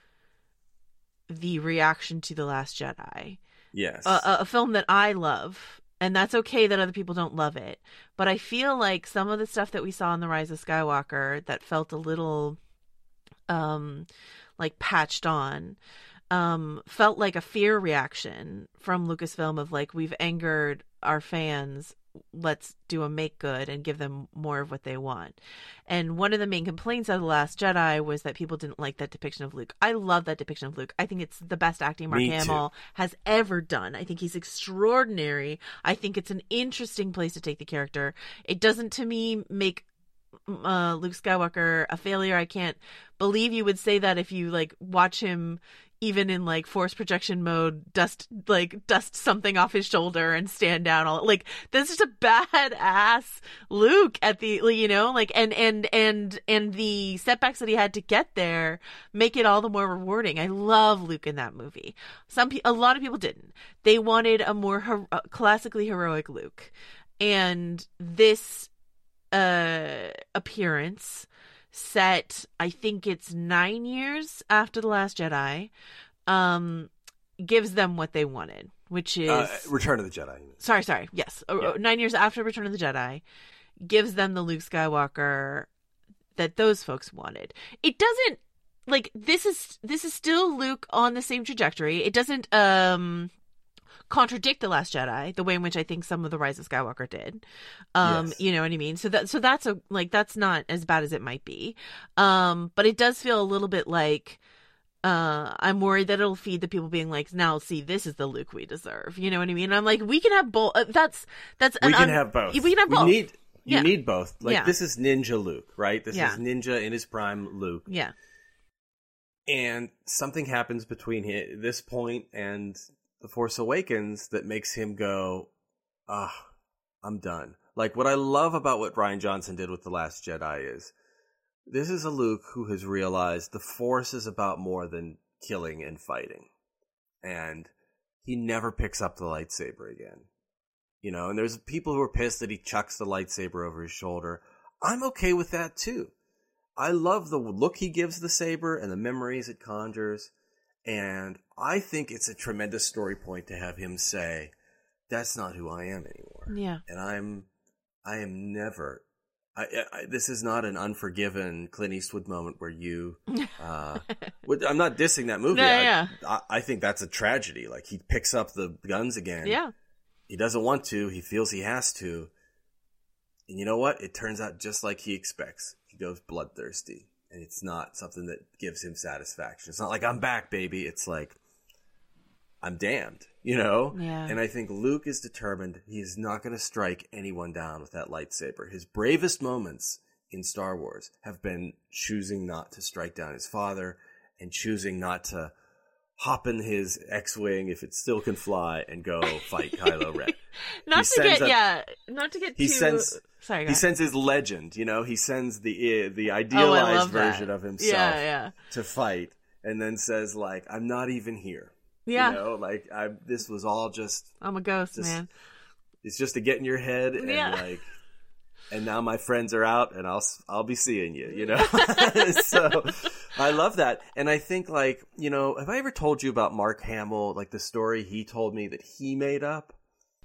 the reaction to The Last Jedi. Yes. A, a, a film that I love. And that's okay that other people don't love it. But I feel like some of the stuff that we saw in The Rise of Skywalker that felt a little um, like patched on um, felt like a fear reaction from Lucasfilm of like, we've angered our fans. Let's do a make good and give them more of what they want. And one of the main complaints of The Last Jedi was that people didn't like that depiction of Luke. I love that depiction of Luke. I think it's the best acting Mark Me too. Hamill has ever done. I think he's extraordinary. I think it's an interesting place to take the character. It doesn't, to me, make uh, Luke Skywalker a failure. I can't believe you would say that if you like watch him even in like force projection mode, dust like dust something off his shoulder and stand down. All like that's just a badass Luke at the, you know, like and and and and the setbacks that he had to get there make it all the more rewarding. I love Luke in that movie. Some pe- a lot of people didn't. They wanted a more her- uh, classically heroic Luke, and this uh, appearance. Set, I think it's nine years after The Last Jedi, um, gives them what they wanted, which is uh, Return of the Jedi. sorry, sorry, yes, Yeah. nine years after Return of the Jedi, gives them the Luke Skywalker that those folks wanted. It doesn't like this is this is still Luke on the same trajectory. It doesn't um contradict The Last Jedi the way in which I think some of the Rise of Skywalker did. Um, Yes. you know what I mean? So that so that's a like that's not as bad as it might be. Um, but it does feel a little bit like uh I'm worried that it'll feed the people being like, now see, this is the Luke we deserve. You know what I mean? And I'm like, we can have both. Uh, that's that's We an can un- have both. We can have both. We need you Yeah. need both. Like Yeah. this is Ninja Luke, right? This Yeah. is Ninja in his prime Luke. Yeah. And something happens between hi- this point and The Force Awakens that makes him go, ah, I'm done. Like, what I love about what Rian Johnson did with The Last Jedi is, this is a Luke who has realized the Force is about more than killing and fighting. And he never picks up the lightsaber again. You know, and there's people who are pissed that he chucks the lightsaber over his shoulder. I'm okay with that, too. I love the look he gives the saber and the memories it conjures. And I think it's a tremendous story point to have him say, that's not who I am anymore. Yeah. And I'm, I am never, I, I, this is not an Unforgiven Clint Eastwood moment where you, uh, with- I'm not dissing that movie. No, I, yeah. I, I think that's a tragedy. Like, he picks up the guns again. Yeah. He doesn't want to. He feels he has to. And you know what? It turns out just like he expects. He goes bloodthirsty. And it's not something that gives him satisfaction. It's not like, I'm back, baby. It's like, I'm damned, you know? Yeah. And I think Luke is determined he is not going to strike anyone down with that lightsaber. His bravest moments in Star Wars have been choosing not to strike down his father and choosing not to hop in his X-Wing if it still can fly and go fight Kylo Ren. Not He to sends get a- yeah, not to get He too. sends Sorry, go he ahead. sends his legend, you know, he sends the the Oh, I idealized love that. version of himself Yeah, yeah, to fight, and then says like, I'm not even here. yeah. You know, like I this was all just I'm a ghost, just- man. it's just to get in your head and Yeah. like, and now my friends are out and I'll I'll be seeing you, you know. So I love that, and I think like, you know, have I ever told you about Mark Hamill, like the story he told me that he made up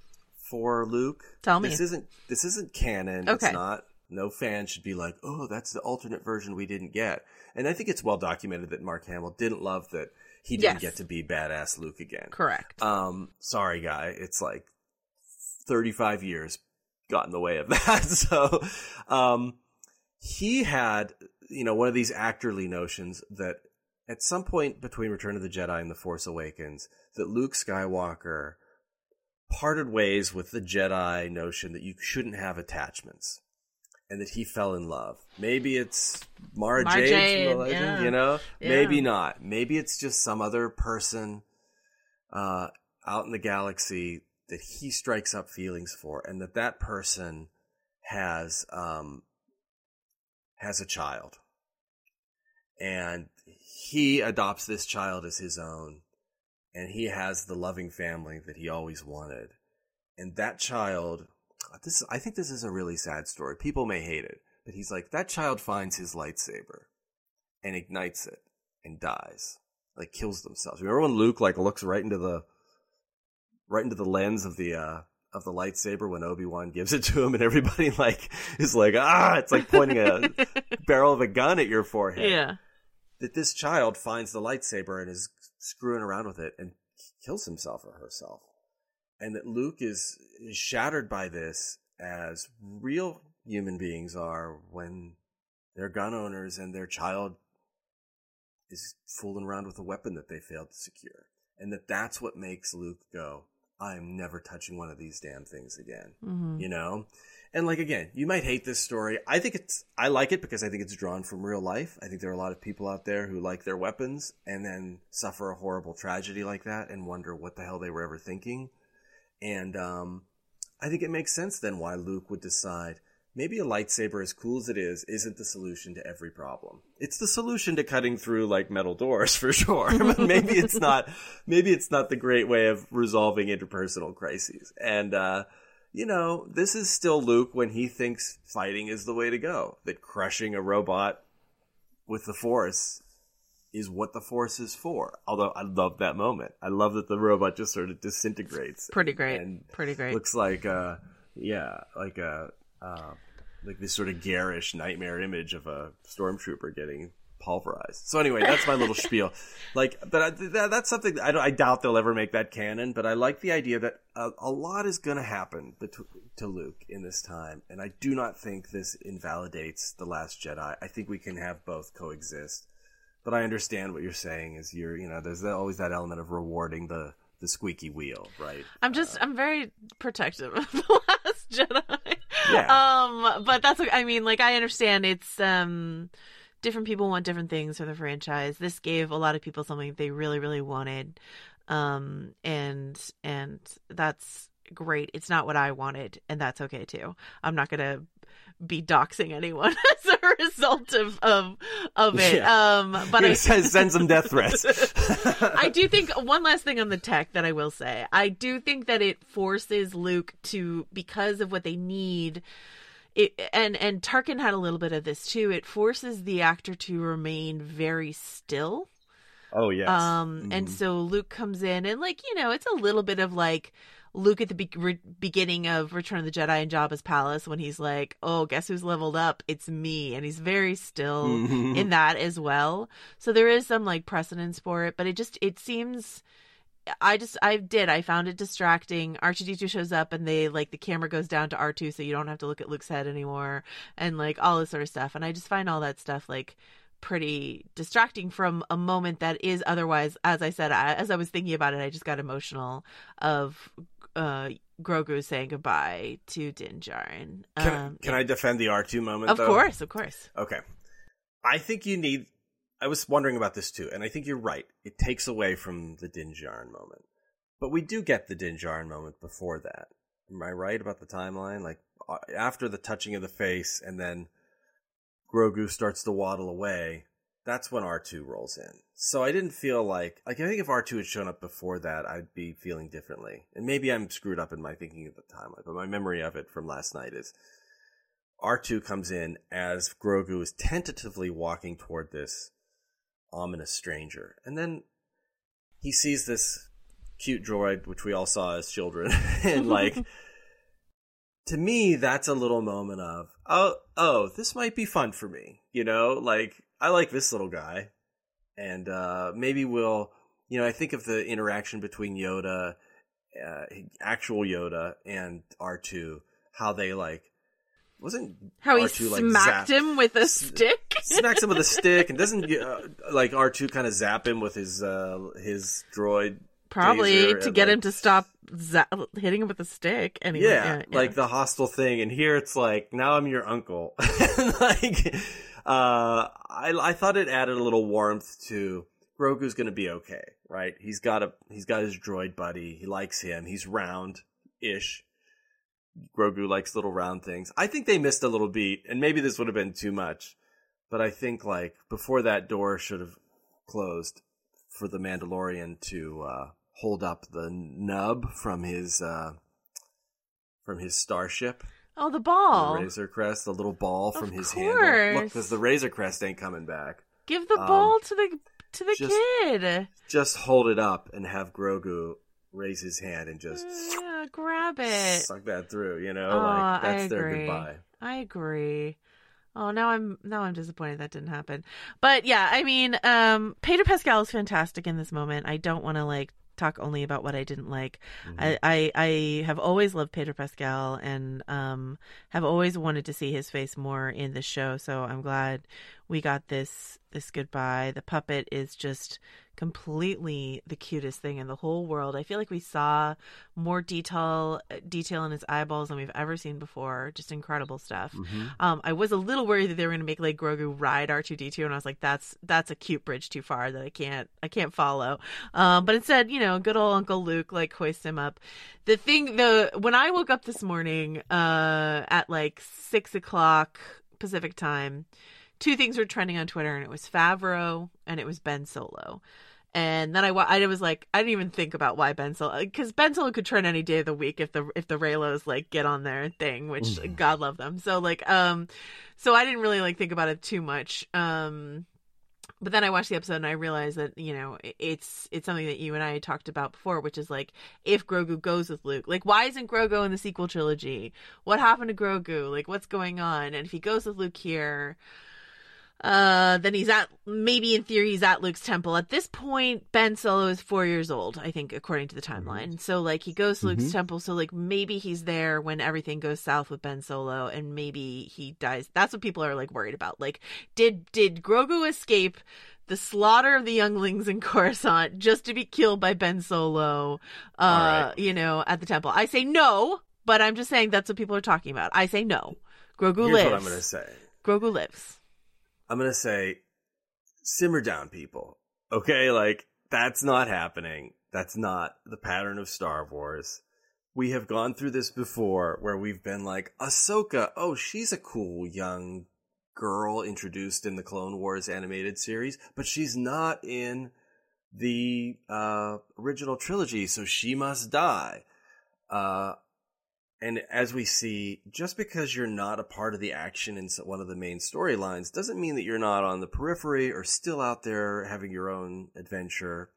for Luke? Tell me. This isn't this isn't canon. Okay. It's not. No fan should be like, oh, that's the alternate version we didn't get. And I think it's well documented that Mark Hamill didn't love that he didn't Yes. get to be badass Luke again. Correct. Um, sorry, guy. It's like thirty-five years got in the way of that. So, um, he had, you know, one of these actorly notions that at some point between Return of the Jedi and The Force Awakens, that Luke Skywalker parted ways with the Jedi notion that you shouldn't have attachments. And that he fell in love. Maybe it's Mara, Mara Jade, Jade, from the legend, yeah. you know? Yeah. Maybe not. Maybe it's just some other person uh, out in the galaxy that he strikes up feelings for, and that that person has um, has a child. And he adopts this child as his own, and he has the loving family that he always wanted. And that child... This, I think this is a really sad story. People may hate it, but he's like, that child finds his lightsaber and ignites it and dies, like kills themselves. Remember when Luke like looks right into the right into the lens of the uh, of the lightsaber when Obi-Wan gives it to him, and everybody like is like, ah, it's like pointing a barrel of a gun at your forehead. Yeah. That this child finds the lightsaber and is screwing around with it and kills himself or herself. And that Luke is, is shattered by this, as real human beings are when they're gun owners and their child is fooling around with a weapon that they failed to secure. And that that's what makes Luke go, I'm never touching one of these damn things again. Mm-hmm. You know? And like, again, you might hate this story. I think it's, I like it because I think it's drawn from real life. I think there are a lot of people out there who like their weapons and then suffer a horrible tragedy like that and wonder what the hell they were ever thinking. And um, I think it makes sense then why Luke would decide maybe a lightsaber, as cool as it is, isn't the solution to every problem. It's the solution to cutting through like metal doors for sure, but maybe it's not. Maybe it's not the great way of resolving interpersonal crises. And uh, you know, this is still Luke when he thinks fighting is the way to go. That crushing a robot with the Force is what the Force is for. Although I love that moment. I love that the robot just sort of disintegrates. Pretty great. And Pretty great. looks like, uh, yeah, like a, uh, like this sort of garish nightmare image of a stormtrooper getting pulverized. So anyway, that's my little spiel. Like, but I, that, that's something that I, don't, I doubt they'll ever make that canon. But I like the idea that a, a lot is going to happen between, to Luke in this time, and I do not think this invalidates The Last Jedi. I think we can have both coexist. But I understand what you're saying. Is you're you know there's always that element of rewarding the the squeaky wheel, right? I'm just uh, I'm very protective of The Last Jedi. Yeah. Um, but that's I mean, like I understand it's um. different people want different things for the franchise. This gave a lot of people something they really, really wanted. Um, and, and that's great. It's not what I wanted, and that's okay too. I'm not going to be doxing anyone as a result of, of, of it. Yeah. Um, but I send some death threats. I do think one last thing on the tech that I will say, I do think that it forces Luke to, because of what they need, It, and and Tarkin had a little bit of this too. It forces the actor to remain very still. Oh yes. Um, mm-hmm. And so Luke comes in, and like you know, it's a little bit of like Luke at the be- re- beginning of Return of the Jedi in Jabba's palace when he's like, "Oh, guess who's leveled up? It's me," and he's very still Mm-hmm. in that as well. So there is some like precedence for it, but it just it seems. I just, I did, I found it distracting. R two D two shows up and they, like, the camera goes down to R two so you don't have to look at Luke's head anymore and, like, all this sort of stuff. And I just find all that stuff, like, pretty distracting from a moment that is otherwise, as I said, I, as I was thinking about it, I just got emotional of uh, Grogu saying goodbye to Din Djarin. Can, Um, can yeah. I defend the R two moment, Of though? course, of course. Okay. I think you need... I was wondering about this too, and I think you're right. It takes away from the Din Djarin moment. But we do get the Din Djarin moment before that. Am I right about the timeline? Like, after the touching of the face, and then Grogu starts to waddle away, that's when R two rolls in. So I didn't feel like... Like, I think if R two had shown up before that, I'd be feeling differently. And maybe I'm screwed up in my thinking of the timeline, but my memory of it from last night is... R two comes in as Grogu is tentatively walking toward this ominous stranger, and then he sees this cute droid, which we all saw as children, and like, to me, that's a little moment of, oh, oh, this might be fun for me, you know, like, I like this little guy, and uh, maybe we'll, you know, I think of the interaction between Yoda, uh, actual Yoda, and R two, how they like, wasn't How he R two, like, smacked zap- him with a stick? smacks him with a stick, and doesn't uh, like R two kind of zap him with his uh, his droid Probably taser to and, get like, him to stop za- hitting him with a stick. Anyway, yeah, yeah, yeah. like the hostile thing. And here it's like, now I'm your uncle. like, uh, I I thought it added a little warmth to Grogu's going to be okay, right? He's got a he's got his droid buddy. He likes him. He's round-ish. Grogu likes little round things. I think they missed a little beat, and maybe this would have been too much. But I think, like, before that door should have closed for the Mandalorian to uh, hold up the nub from his uh, from his starship. Oh, the ball. The Razor Crest, the little ball from Of his course. handle. Look, because the Razor Crest ain't coming back. Give the Um, ball to the to the just- kid. Just hold it up and have Grogu raise his hand and just Yeah, grab it. suck that through, you know? Oh, like, that's I their agree. goodbye. I agree. Oh, now I'm now I'm disappointed that didn't happen. But yeah, I mean, um, Pedro Pascal is fantastic in this moment. I don't want to like talk only about what I didn't like. Mm-hmm. I, I I have always loved Pedro Pascal and um have always wanted to see his face more in the show. So I'm glad we got this this goodbye. The puppet is just completely the cutest thing in the whole world. I feel like we saw more detail detail in his eyeballs than we've ever seen before. Just incredible stuff. Mm-hmm. Um, I was a little worried that they were going to make like Grogu ride R two D two, and I was like, that's that's a cute bridge too far that I can't I can't follow. Um, but instead, you know, good old Uncle Luke like hoists him up. The thing, the when I woke up this morning uh, at like six o'clock Pacific time, two things were trending on Twitter, and it was Favreau and it was Ben Solo. And then I, I was like, I didn't even think about why Ben Solo, because Ben Solo could trend any day of the week if the if the Reylos like get on their thing, which Mm. God love them. So like, um, so I didn't really like think about it too much. Um, but then I watched the episode and I realized that, you know, it's it's something that you and I had talked about before, which is like, if Grogu goes with Luke, like, why isn't Grogu in the sequel trilogy? What happened to Grogu? Like, what's going on? And if he goes with Luke here, Uh, then he's at, maybe in theory, he's at Luke's temple. At this point, Ben Solo is four years old, I think, according to the timeline. Mm-hmm. So, like, he goes to Luke's mm-hmm. temple. So, like, maybe he's there when everything goes south with Ben Solo, and maybe he dies. That's what people are, like, worried about. Like, did did Grogu escape the slaughter of the younglings in Coruscant just to be killed by Ben Solo, uh, right. you know, at the temple? I say no, but I'm just saying that's what people are talking about. I say no. Grogu Here's lives. What I'm going to say. Grogu lives. I'm going to say, simmer down, people. Okay? Like, that's not happening. That's not the pattern of Star Wars. We have gone through this before where we've been like, Ahsoka, oh, she's a cool young girl introduced in the Clone Wars animated series, but she's not in the uh, original trilogy, so she must die. Uh, And as we see, just because you're not a part of the action in one of the main storylines doesn't mean that you're not on the periphery or still out there having your own adventure.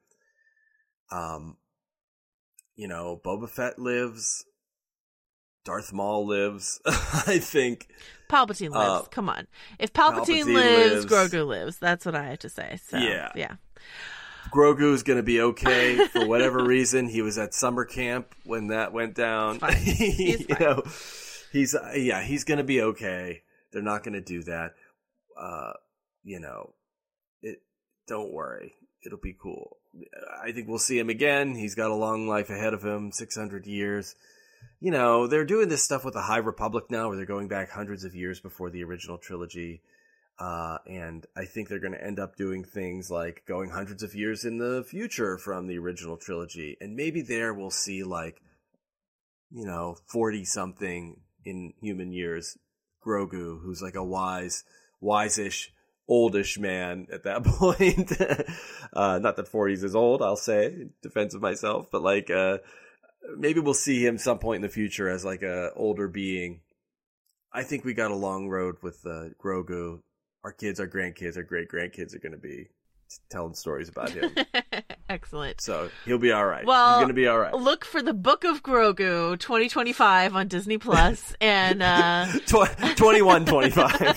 Um, you know, Boba Fett lives. Darth Maul lives. I think. Palpatine lives. Uh, Come on. If Palpatine, Palpatine lives, lives, Grogu lives. That's what I have to say. So, yeah. Yeah. Grogu's going to be okay for whatever reason. He was at summer camp when that went down. Fine. He's fine. you know, he's yeah, he's going to be okay. They're not going to do that. Uh, you know, it. Don't worry, it'll be cool. I think we'll see him again. He's got a long life ahead of him, six hundred years. You know, they're doing this stuff with the High Republic now, where they're going back hundreds of years before the original trilogy. Uh, and I think they're going to end up doing things like going hundreds of years in the future from the original trilogy. And maybe there we'll see, like, you know, forty-something in human years, Grogu, who's like a wise, wise-ish, oldish man at that point. uh, not that forties is old, I'll say, in defense of myself. But, like, uh, maybe we'll see him some point in the future as, like, a older being. I think we got a long road with uh, Grogu. Our kids, our grandkids, our great-grandkids are going to be telling stories about him. Excellent. So he'll be all right. Well, he's going to be all right. Look for the Book of Grogu twenty twenty-five on Disney Plus, and uh, twenty-one twenty-five.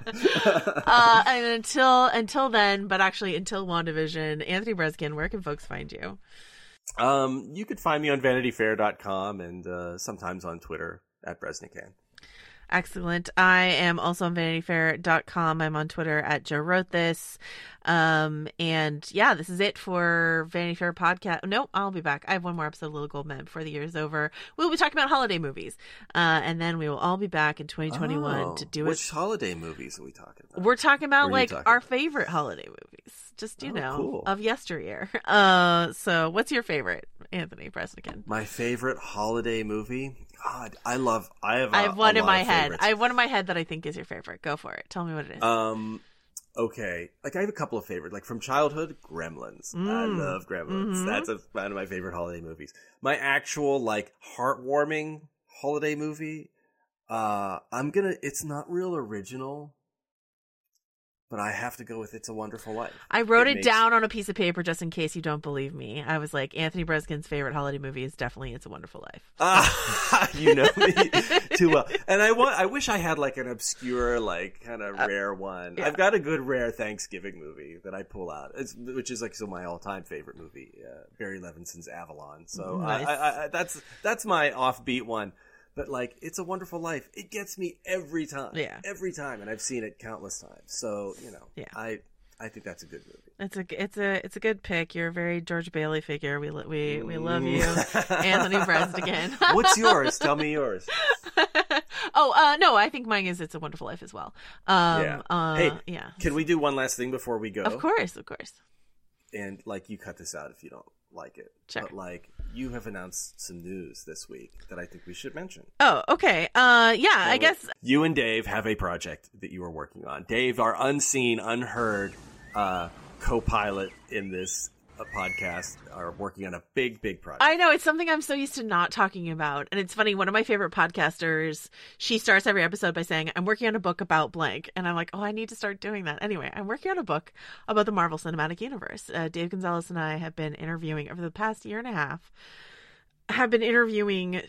uh, and until until then, but actually until WandaVision, Anthony Breskin, where can folks find you? Um, you could find me on vanity fair dot com and uh, sometimes on Twitter at Bresnikan. Excellent. I am also on vanity fair dot com. I'm on Twitter at Joe Wrote This. Um, and yeah, this is it for Vanity Fair podcast. No, I'll be back. I have one more episode of Little Gold Men before the year is over. We'll be talking about holiday movies. Uh, and then we will all be back in twenty twenty-one oh, to do which it. Which holiday movies are we talking about? We're talking about like talking our about? favorite holiday movies. Just, you oh, know, cool. of yesteryear. Uh, so what's your favorite, Anthony Bresnikan? My favorite holiday movie? God, I love, I have, a, I have one a in lot my of head. favorites. I have one in my head that I think is your favorite. Go for it. Tell me what it is. Um, okay. Like, I have a couple of favorites. Like, from childhood, Gremlins. Mm. I love Gremlins. Mm-hmm. That's a, one of my favorite holiday movies. My actual, like, heartwarming holiday movie, uh, I'm gonna, it's not real original, but I have to go with It's a Wonderful Life. I wrote it, it makes... down on a piece of paper just in case you don't believe me. I was like, Anthony Breskin's favorite holiday movie is definitely It's a Wonderful Life. Ah, you know me too well. And I want, I wish I had like an obscure, like kind of uh, rare one. Yeah. I've got a good rare Thanksgiving movie that I pull out, it's, which is like so my all-time favorite movie, uh, Barry Levinson's Avalon. So nice. I, I, I, that's that's my offbeat one. But, like, It's a Wonderful Life. It gets me every time. Yeah. Every time. And I've seen it countless times. So, you know, yeah. I I think that's a good movie. It's a, it's a, it's a good pick. You're a very George Bailey figure. We, we, we love you, Anthony Bresnikan. What's yours? Tell me yours. oh, uh, no, I think mine is It's a Wonderful Life as well. Um, yeah. Uh, hey, yeah. Can we do one last thing before we go? Of course, of course. And, like, you cut this out if you don't like it. Sure. But, like, you have announced some news this week that I think we should mention. Oh, okay. Uh, yeah, so I guess. You and Dave have a project that you are working on. Dave, our unseen, unheard uh, co-pilot in this uh, podcast, are working on a big, big project. I know. It's something I'm so used to not talking about. And it's funny. One of my favorite podcasters, she starts every episode by saying, I'm working on a book about blank. And I'm like, oh, I need to start doing that. Anyway, I'm working on a book about the Marvel Cinematic Universe. Uh, Dave Gonzalez and I have been interviewing over the past year and a half, have been interviewing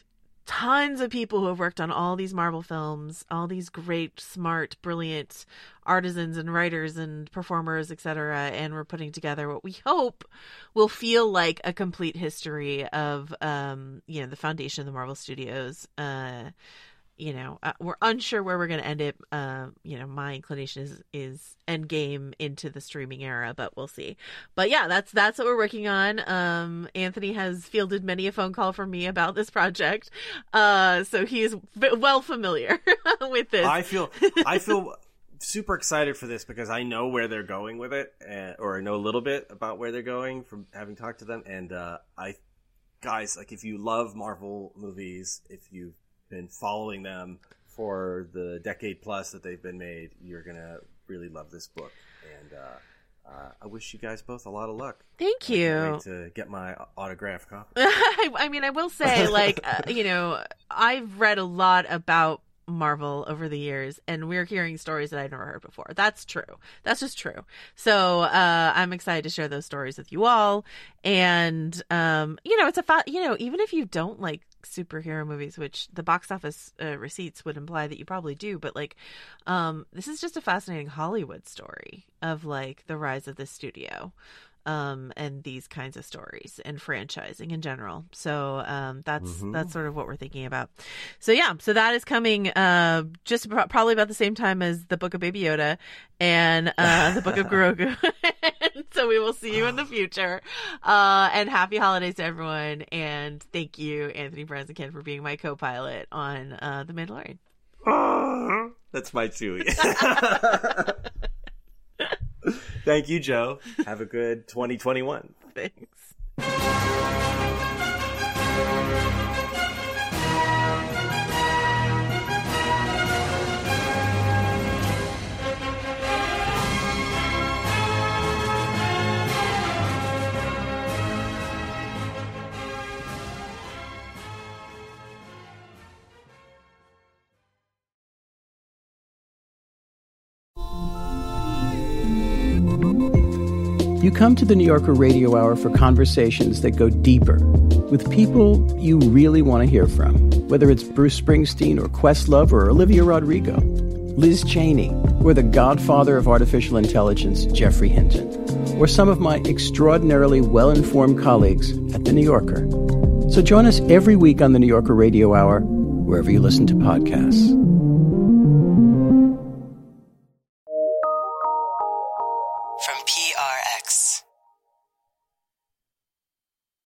tons of people who have worked on all these Marvel films, all these great, smart, brilliant artisans and writers and performers, et cetera. And we're putting together what we hope will feel like a complete history of, um, you know, the foundation of the Marvel Studios. Uh, you know, uh, we're unsure where we're going to end it. Uh, you know, my inclination is, is Endgame into the streaming era, but we'll see. But yeah, that's, that's what we're working on. Um, Anthony has fielded many a phone call from me about this project. Uh, so he is well familiar with this. I feel, I feel super excited for this because I know where they're going with it, uh, or I know a little bit about where they're going from having talked to them. And, uh, I, guys, like if you love Marvel movies, if you've been following them for the decade plus that they've been made, you're gonna really love this book. And uh, uh, I wish you guys both a lot of luck. Thank you. I can't wait to get my autographed copy. I, I mean, I will say, like, uh, you know, I've read a lot about Marvel over the years, and we're hearing stories that I've never heard before. That's true. That's just true. So uh, I'm excited to share those stories with you all. And um, you know, it's a fa- you know, even if you don't like superhero movies, which the box office uh, receipts would imply that you probably do, but like, um, this is just a fascinating Hollywood story of like the rise of this studio. Um, and these kinds of stories and franchising in general. So um, that's mm-hmm. that's sort of what we're thinking about. So yeah, so that is coming uh, just pro- probably about the same time as the Book of Baby Yoda and uh, the Book of Grogu. So we will see you in the future. Uh, and happy holidays to everyone. And thank you, Anthony Breznican, for being my co-pilot on uh, The Mandalorian. Oh, that's my Chewie. Thank you, Joe. Have a good twenty twenty-one. Thanks. You come to the New Yorker Radio Hour for conversations that go deeper with people you really want to hear from, whether it's Bruce Springsteen or Questlove or Olivia Rodrigo, Liz Cheney, or the godfather of artificial intelligence, Geoffrey Hinton, or some of my extraordinarily well-informed colleagues at the New Yorker. So join us every week on the New Yorker Radio Hour, wherever you listen to podcasts.